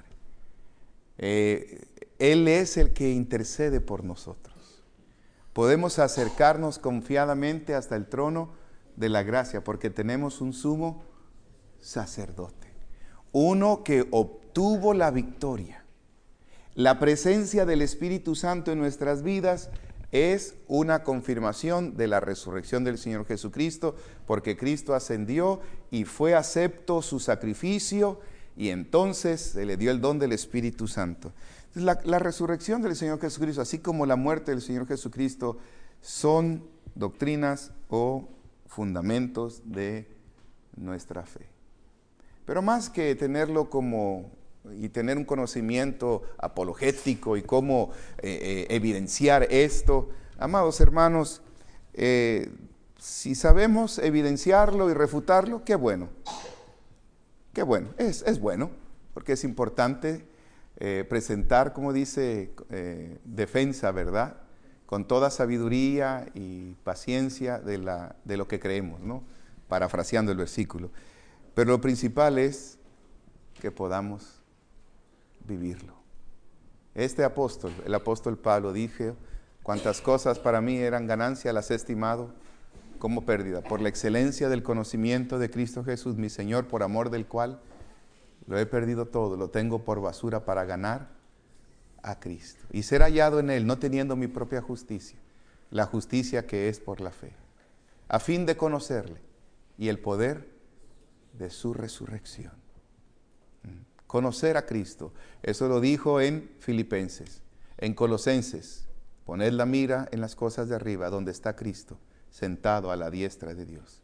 Eh, Él es el que intercede por nosotros. Podemos acercarnos confiadamente hasta el trono de la gracia porque tenemos un sumo sacerdote, uno que obtuvo la victoria. La presencia del Espíritu Santo en nuestras vidas es una confirmación de la resurrección del Señor Jesucristo, porque Cristo ascendió y fue acepto su sacrificio, y entonces se le dio el don del Espíritu Santo. La, la resurrección del Señor Jesucristo, así como la muerte del Señor Jesucristo, son doctrinas o fundamentos de nuestra fe. Pero más que tenerlo como, y tener un conocimiento apologético y cómo eh, eh, evidenciar esto, amados hermanos, eh, si sabemos evidenciarlo y refutarlo, qué bueno. Qué bueno, es, es bueno, porque es importante eh, presentar, como dice, eh, defensa, ¿verdad? Con toda sabiduría y paciencia de, la, de lo que creemos, ¿no? Parafraseando el versículo. Pero lo principal es que podamos vivirlo. Este apóstol, el apóstol Pablo, dijo, cuantas cosas para mí eran ganancia, las he estimado como pérdida, por la excelencia del conocimiento de Cristo Jesús, mi Señor, por amor del cual lo he perdido todo, lo tengo por basura para ganar a Cristo y ser hallado en Él, no teniendo mi propia justicia, la justicia que es por la fe, a fin de conocerle y el poder de su resurrección. Conocer a Cristo, eso lo dijo en Filipenses, en Colosenses, poned la mira en las cosas de arriba, donde está Cristo, sentado a la diestra de Dios.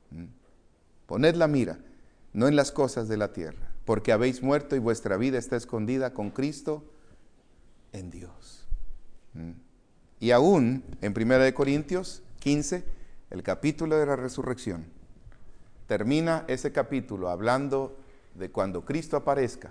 Poned la mira, no en las cosas de la tierra, porque habéis muerto y vuestra vida está escondida con Cristo en Dios. Y aún en primera de Corintios quince, el capítulo de la resurrección, termina ese capítulo hablando de cuando Cristo aparezca,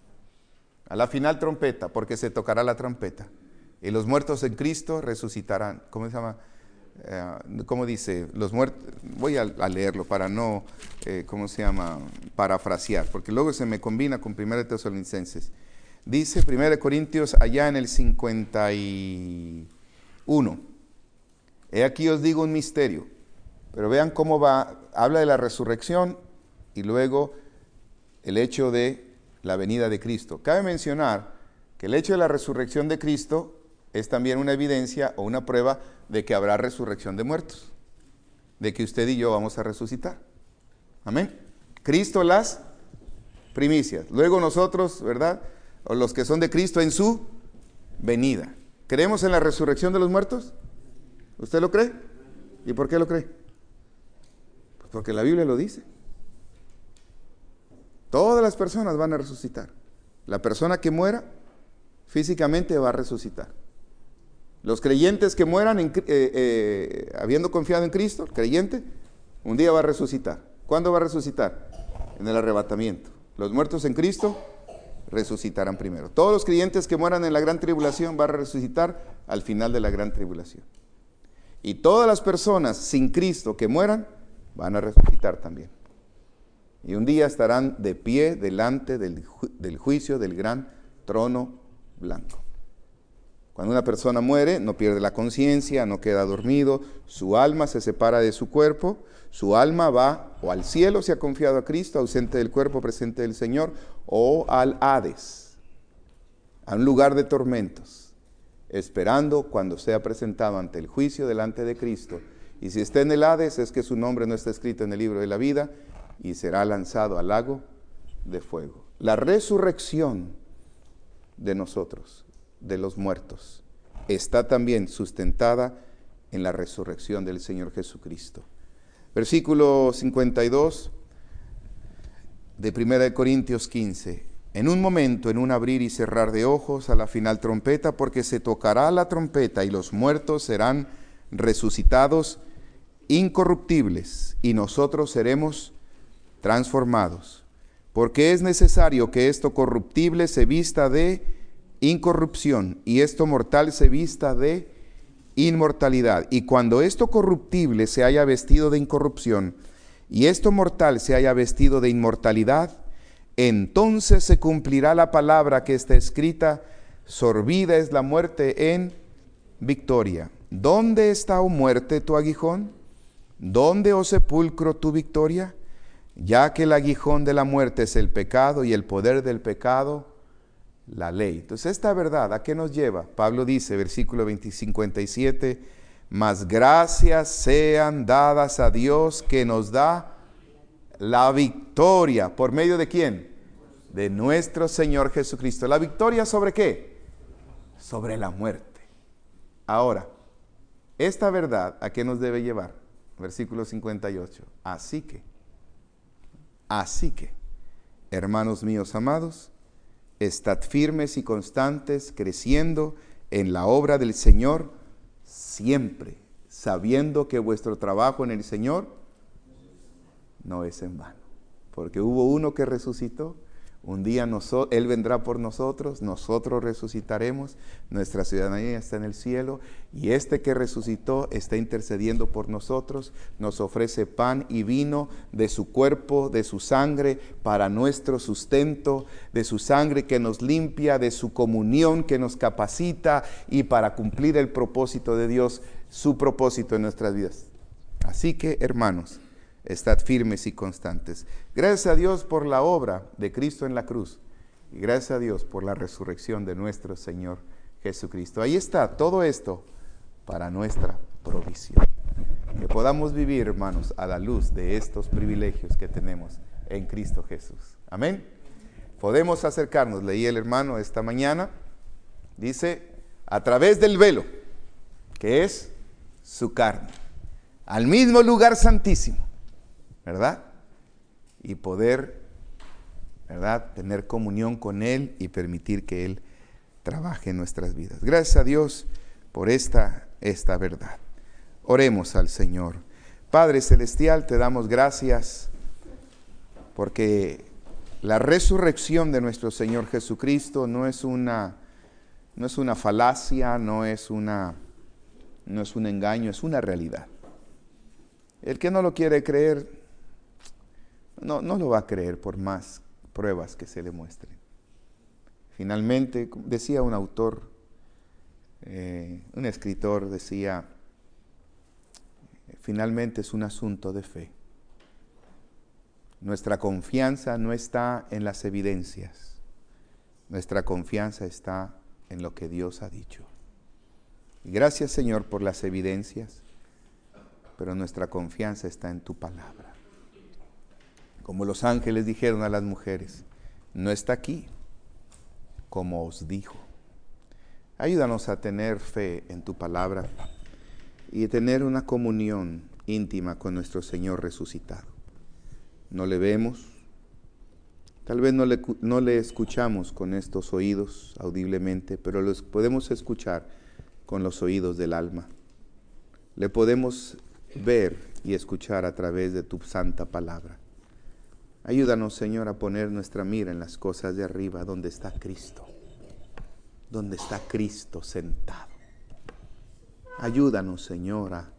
a la final trompeta, porque se tocará la trompeta, y los muertos en Cristo resucitarán. ¿Cómo se llama? Uh, ¿Cómo dice? Los muertos, voy a, a leerlo para no, eh, ¿cómo se llama? Parafrasear, porque luego se me combina con primera de Tesalonicenses. Dice primera de Corintios allá en el cincuenta y uno. He aquí os digo un misterio, pero vean cómo va, habla de la resurrección y luego el hecho de la venida de Cristo. Cabe mencionar que el hecho de la resurrección de Cristo es también una evidencia o una prueba de que habrá resurrección de muertos, de que usted y yo vamos a resucitar. Amén. Cristo las primicias. Luego nosotros, ¿verdad? O los que son de Cristo en su venida. ¿Creemos en la resurrección de los muertos? ¿Usted lo cree? ¿Y por qué lo cree? Pues porque la Biblia lo dice. Todas las personas van a resucitar. La persona que muera físicamente va a resucitar. Los creyentes que mueran en, eh, eh, habiendo confiado en Cristo, el creyente, un día va a resucitar. ¿Cuándo va a resucitar? En el arrebatamiento. Los muertos en Cristo resucitarán primero. Todos los creyentes que mueran en la gran tribulación van a resucitar al final de la gran tribulación. Y todas las personas sin Cristo que mueran van a resucitar también. Y un día estarán de pie delante del, ju- del juicio del gran trono blanco. Cuando una persona muere, no pierde la conciencia, no queda dormido, su alma se separa de su cuerpo, su alma va o al cielo si ha confiado a Cristo, ausente del cuerpo, presente del Señor, o al Hades, a un lugar de tormentos, esperando cuando sea presentado ante el juicio delante de Cristo. Y si está en el Hades, es que su nombre no está escrito en el libro de la vida y será lanzado al lago de fuego. La resurrección de nosotros, de los muertos, está también sustentada en la resurrección del Señor Jesucristo. Versículo cincuenta y dos de primera de Corintios quince. En un momento, en un abrir y cerrar de ojos, a la final trompeta, porque se tocará la trompeta y los muertos serán resucitados incorruptibles y nosotros seremos transformados. Porque es necesario que esto corruptible se vista de incorrupción y esto mortal se vista de inmortalidad. Y cuando esto corruptible se haya vestido de incorrupción, y esto mortal se haya vestido de inmortalidad, entonces se cumplirá la palabra que está escrita: sorbida es la muerte en victoria. ¿Dónde está, oh muerte, tu aguijón? ¿Dónde, oh sepulcro, tu victoria? Ya que el aguijón de la muerte es el pecado, y el poder del pecado, la ley. Entonces, esta verdad, ¿a qué nos lleva? Pablo dice, versículo cincuenta y siete, mas gracias sean dadas a Dios que nos da la victoria. ¿Por medio de quién? De nuestro Señor Jesucristo. ¿La victoria sobre qué? Sobre la muerte. Ahora, esta verdad, ¿a qué nos debe llevar? Versículo cincuenta y ocho. Así que, así que, hermanos míos amados, estad firmes y constantes, creciendo en la obra del Señor, siempre sabiendo que vuestro trabajo en el Señor no es en vano. Porque hubo uno que resucitó, un día noso- Él vendrá por nosotros, nosotros resucitaremos, nuestra ciudadanía está en el cielo, y este que resucitó está intercediendo por nosotros, nos ofrece pan y vino de su cuerpo, de su sangre, para nuestro sustento, de su sangre que nos limpia, de su comunión que nos capacita, y para cumplir el propósito de Dios, su propósito en nuestras vidas. Así que, hermanos, estad firmes y constantes. Gracias a Dios por la obra de Cristo en la cruz. Y gracias a Dios por la resurrección de nuestro Señor Jesucristo. Ahí está todo esto para nuestra provisión. Que podamos vivir, hermanos, a la luz de estos privilegios que tenemos en Cristo Jesús. Amén. Podemos acercarnos. Leí el hermano esta mañana. Dice, a través del velo, que es su carne, al mismo lugar santísimo. ¿Verdad? Y poder, ¿verdad?, tener comunión con Él y permitir que Él trabaje en nuestras vidas. Gracias a Dios por esta, esta verdad. Oremos al Señor. Padre Celestial, te damos gracias porque la resurrección de nuestro Señor Jesucristo no es una, no es una falacia, no es, una, no es un engaño, es una realidad. El que no lo quiere creer, No, no lo va a creer por más pruebas que se le muestren. Finalmente, decía un autor, eh, un escritor decía, finalmente es un asunto de fe. Nuestra confianza no está en las evidencias, nuestra confianza está en lo que Dios ha dicho. Y gracias, Señor, por las evidencias, pero nuestra confianza está en tu palabra. Como los ángeles dijeron a las mujeres, no está aquí, como os dijo. Ayúdanos a tener fe en tu palabra y tener una comunión íntima con nuestro Señor resucitado. No le vemos, tal vez no le, no le escuchamos con estos oídos audiblemente, pero los podemos escuchar con los oídos del alma. Le podemos ver y escuchar a través de tu santa palabra. Ayúdanos, Señor, a poner nuestra mira en las cosas de arriba, donde está Cristo, donde está Cristo sentado. Ayúdanos, Señor, a,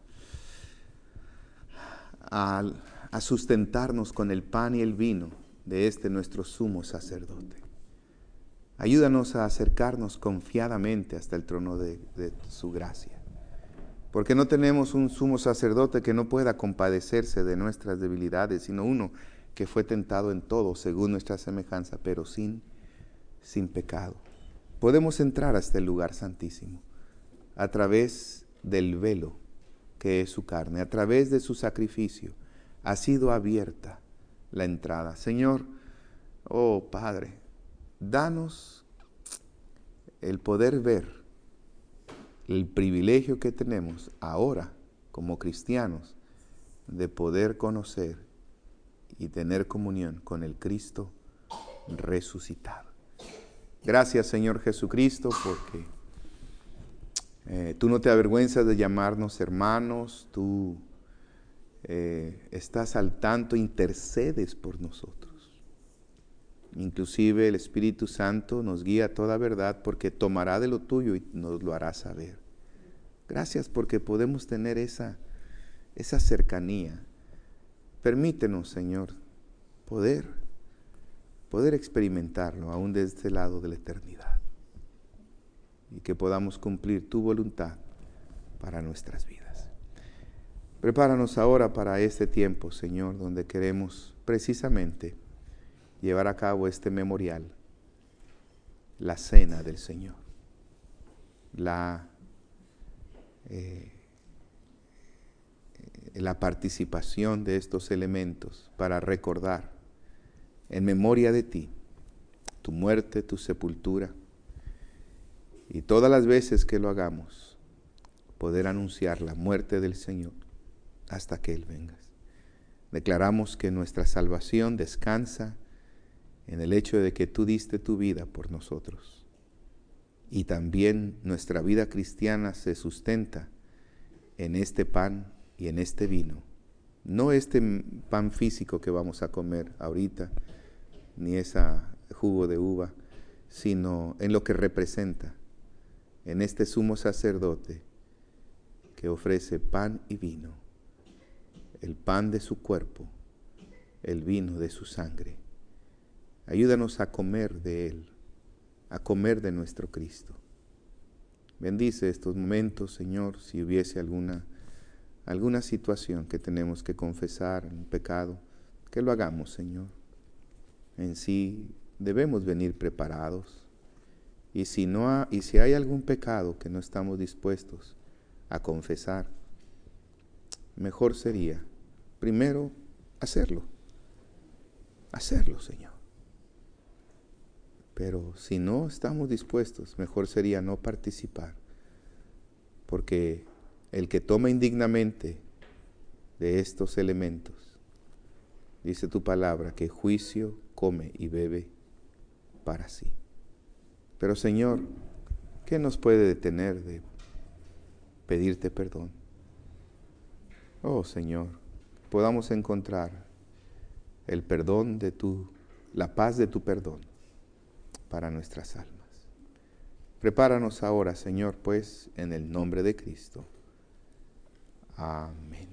a, a sustentarnos con el pan y el vino de este nuestro sumo sacerdote. Ayúdanos a acercarnos confiadamente hasta el trono de, de su gracia, porque no tenemos un sumo sacerdote que no pueda compadecerse de nuestras debilidades, sino uno que fue tentado en todo según nuestra semejanza, pero sin, sin pecado. Podemos entrar hasta el lugar santísimo a través del velo que es su carne, a través de su sacrificio ha sido abierta la entrada. Señor, oh Padre, danos el poder ver el privilegio que tenemos ahora como cristianos de poder conocer y tener comunión con el Cristo resucitado. Gracias, Señor Jesucristo, porque eh, tú no te avergüenzas de llamarnos hermanos, tú eh, estás al tanto, intercedes por nosotros. Inclusive el Espíritu Santo nos guía a toda verdad porque tomará de lo tuyo y nos lo hará saber. Gracias porque podemos tener esa, esa cercanía. Permítenos, Señor, poder, poder experimentarlo aún desde este lado de la eternidad. Y que podamos cumplir tu voluntad para nuestras vidas. Prepáranos ahora para este tiempo, Señor, donde queremos precisamente llevar a cabo este memorial, la cena del Señor, la, eh, la participación de estos elementos para recordar en memoria de ti, tu muerte, tu sepultura, y todas las veces que lo hagamos, poder anunciar la muerte del Señor hasta que Él venga. Declaramos que nuestra salvación descansa en el hecho de que tú diste tu vida por nosotros. Y también nuestra vida cristiana se sustenta en este pan y en este vino. No este pan físico que vamos a comer ahorita, ni ese jugo de uva, sino en lo que representa, en este sumo sacerdote que ofrece pan y vino, el pan de su cuerpo, el vino de su sangre. Ayúdanos a comer de Él, a comer de nuestro Cristo. Bendice estos momentos, Señor, si hubiese alguna, alguna situación que tenemos que confesar, un pecado, que lo hagamos, Señor. En sí debemos venir preparados. Y si, no ha, y si hay algún pecado que no estamos dispuestos a confesar, mejor sería, primero, hacerlo. Hacerlo, Señor. Pero si no estamos dispuestos, mejor sería no participar. Porque el que toma indignamente de estos elementos, dice tu palabra, que juicio come y bebe para sí. Pero Señor, ¿qué nos puede detener de pedirte perdón? Oh Señor, podamos encontrar el perdón de tu, la paz de tu perdón para nuestras almas. Prepáranos ahora, Señor, pues, en el nombre de Cristo. Amén.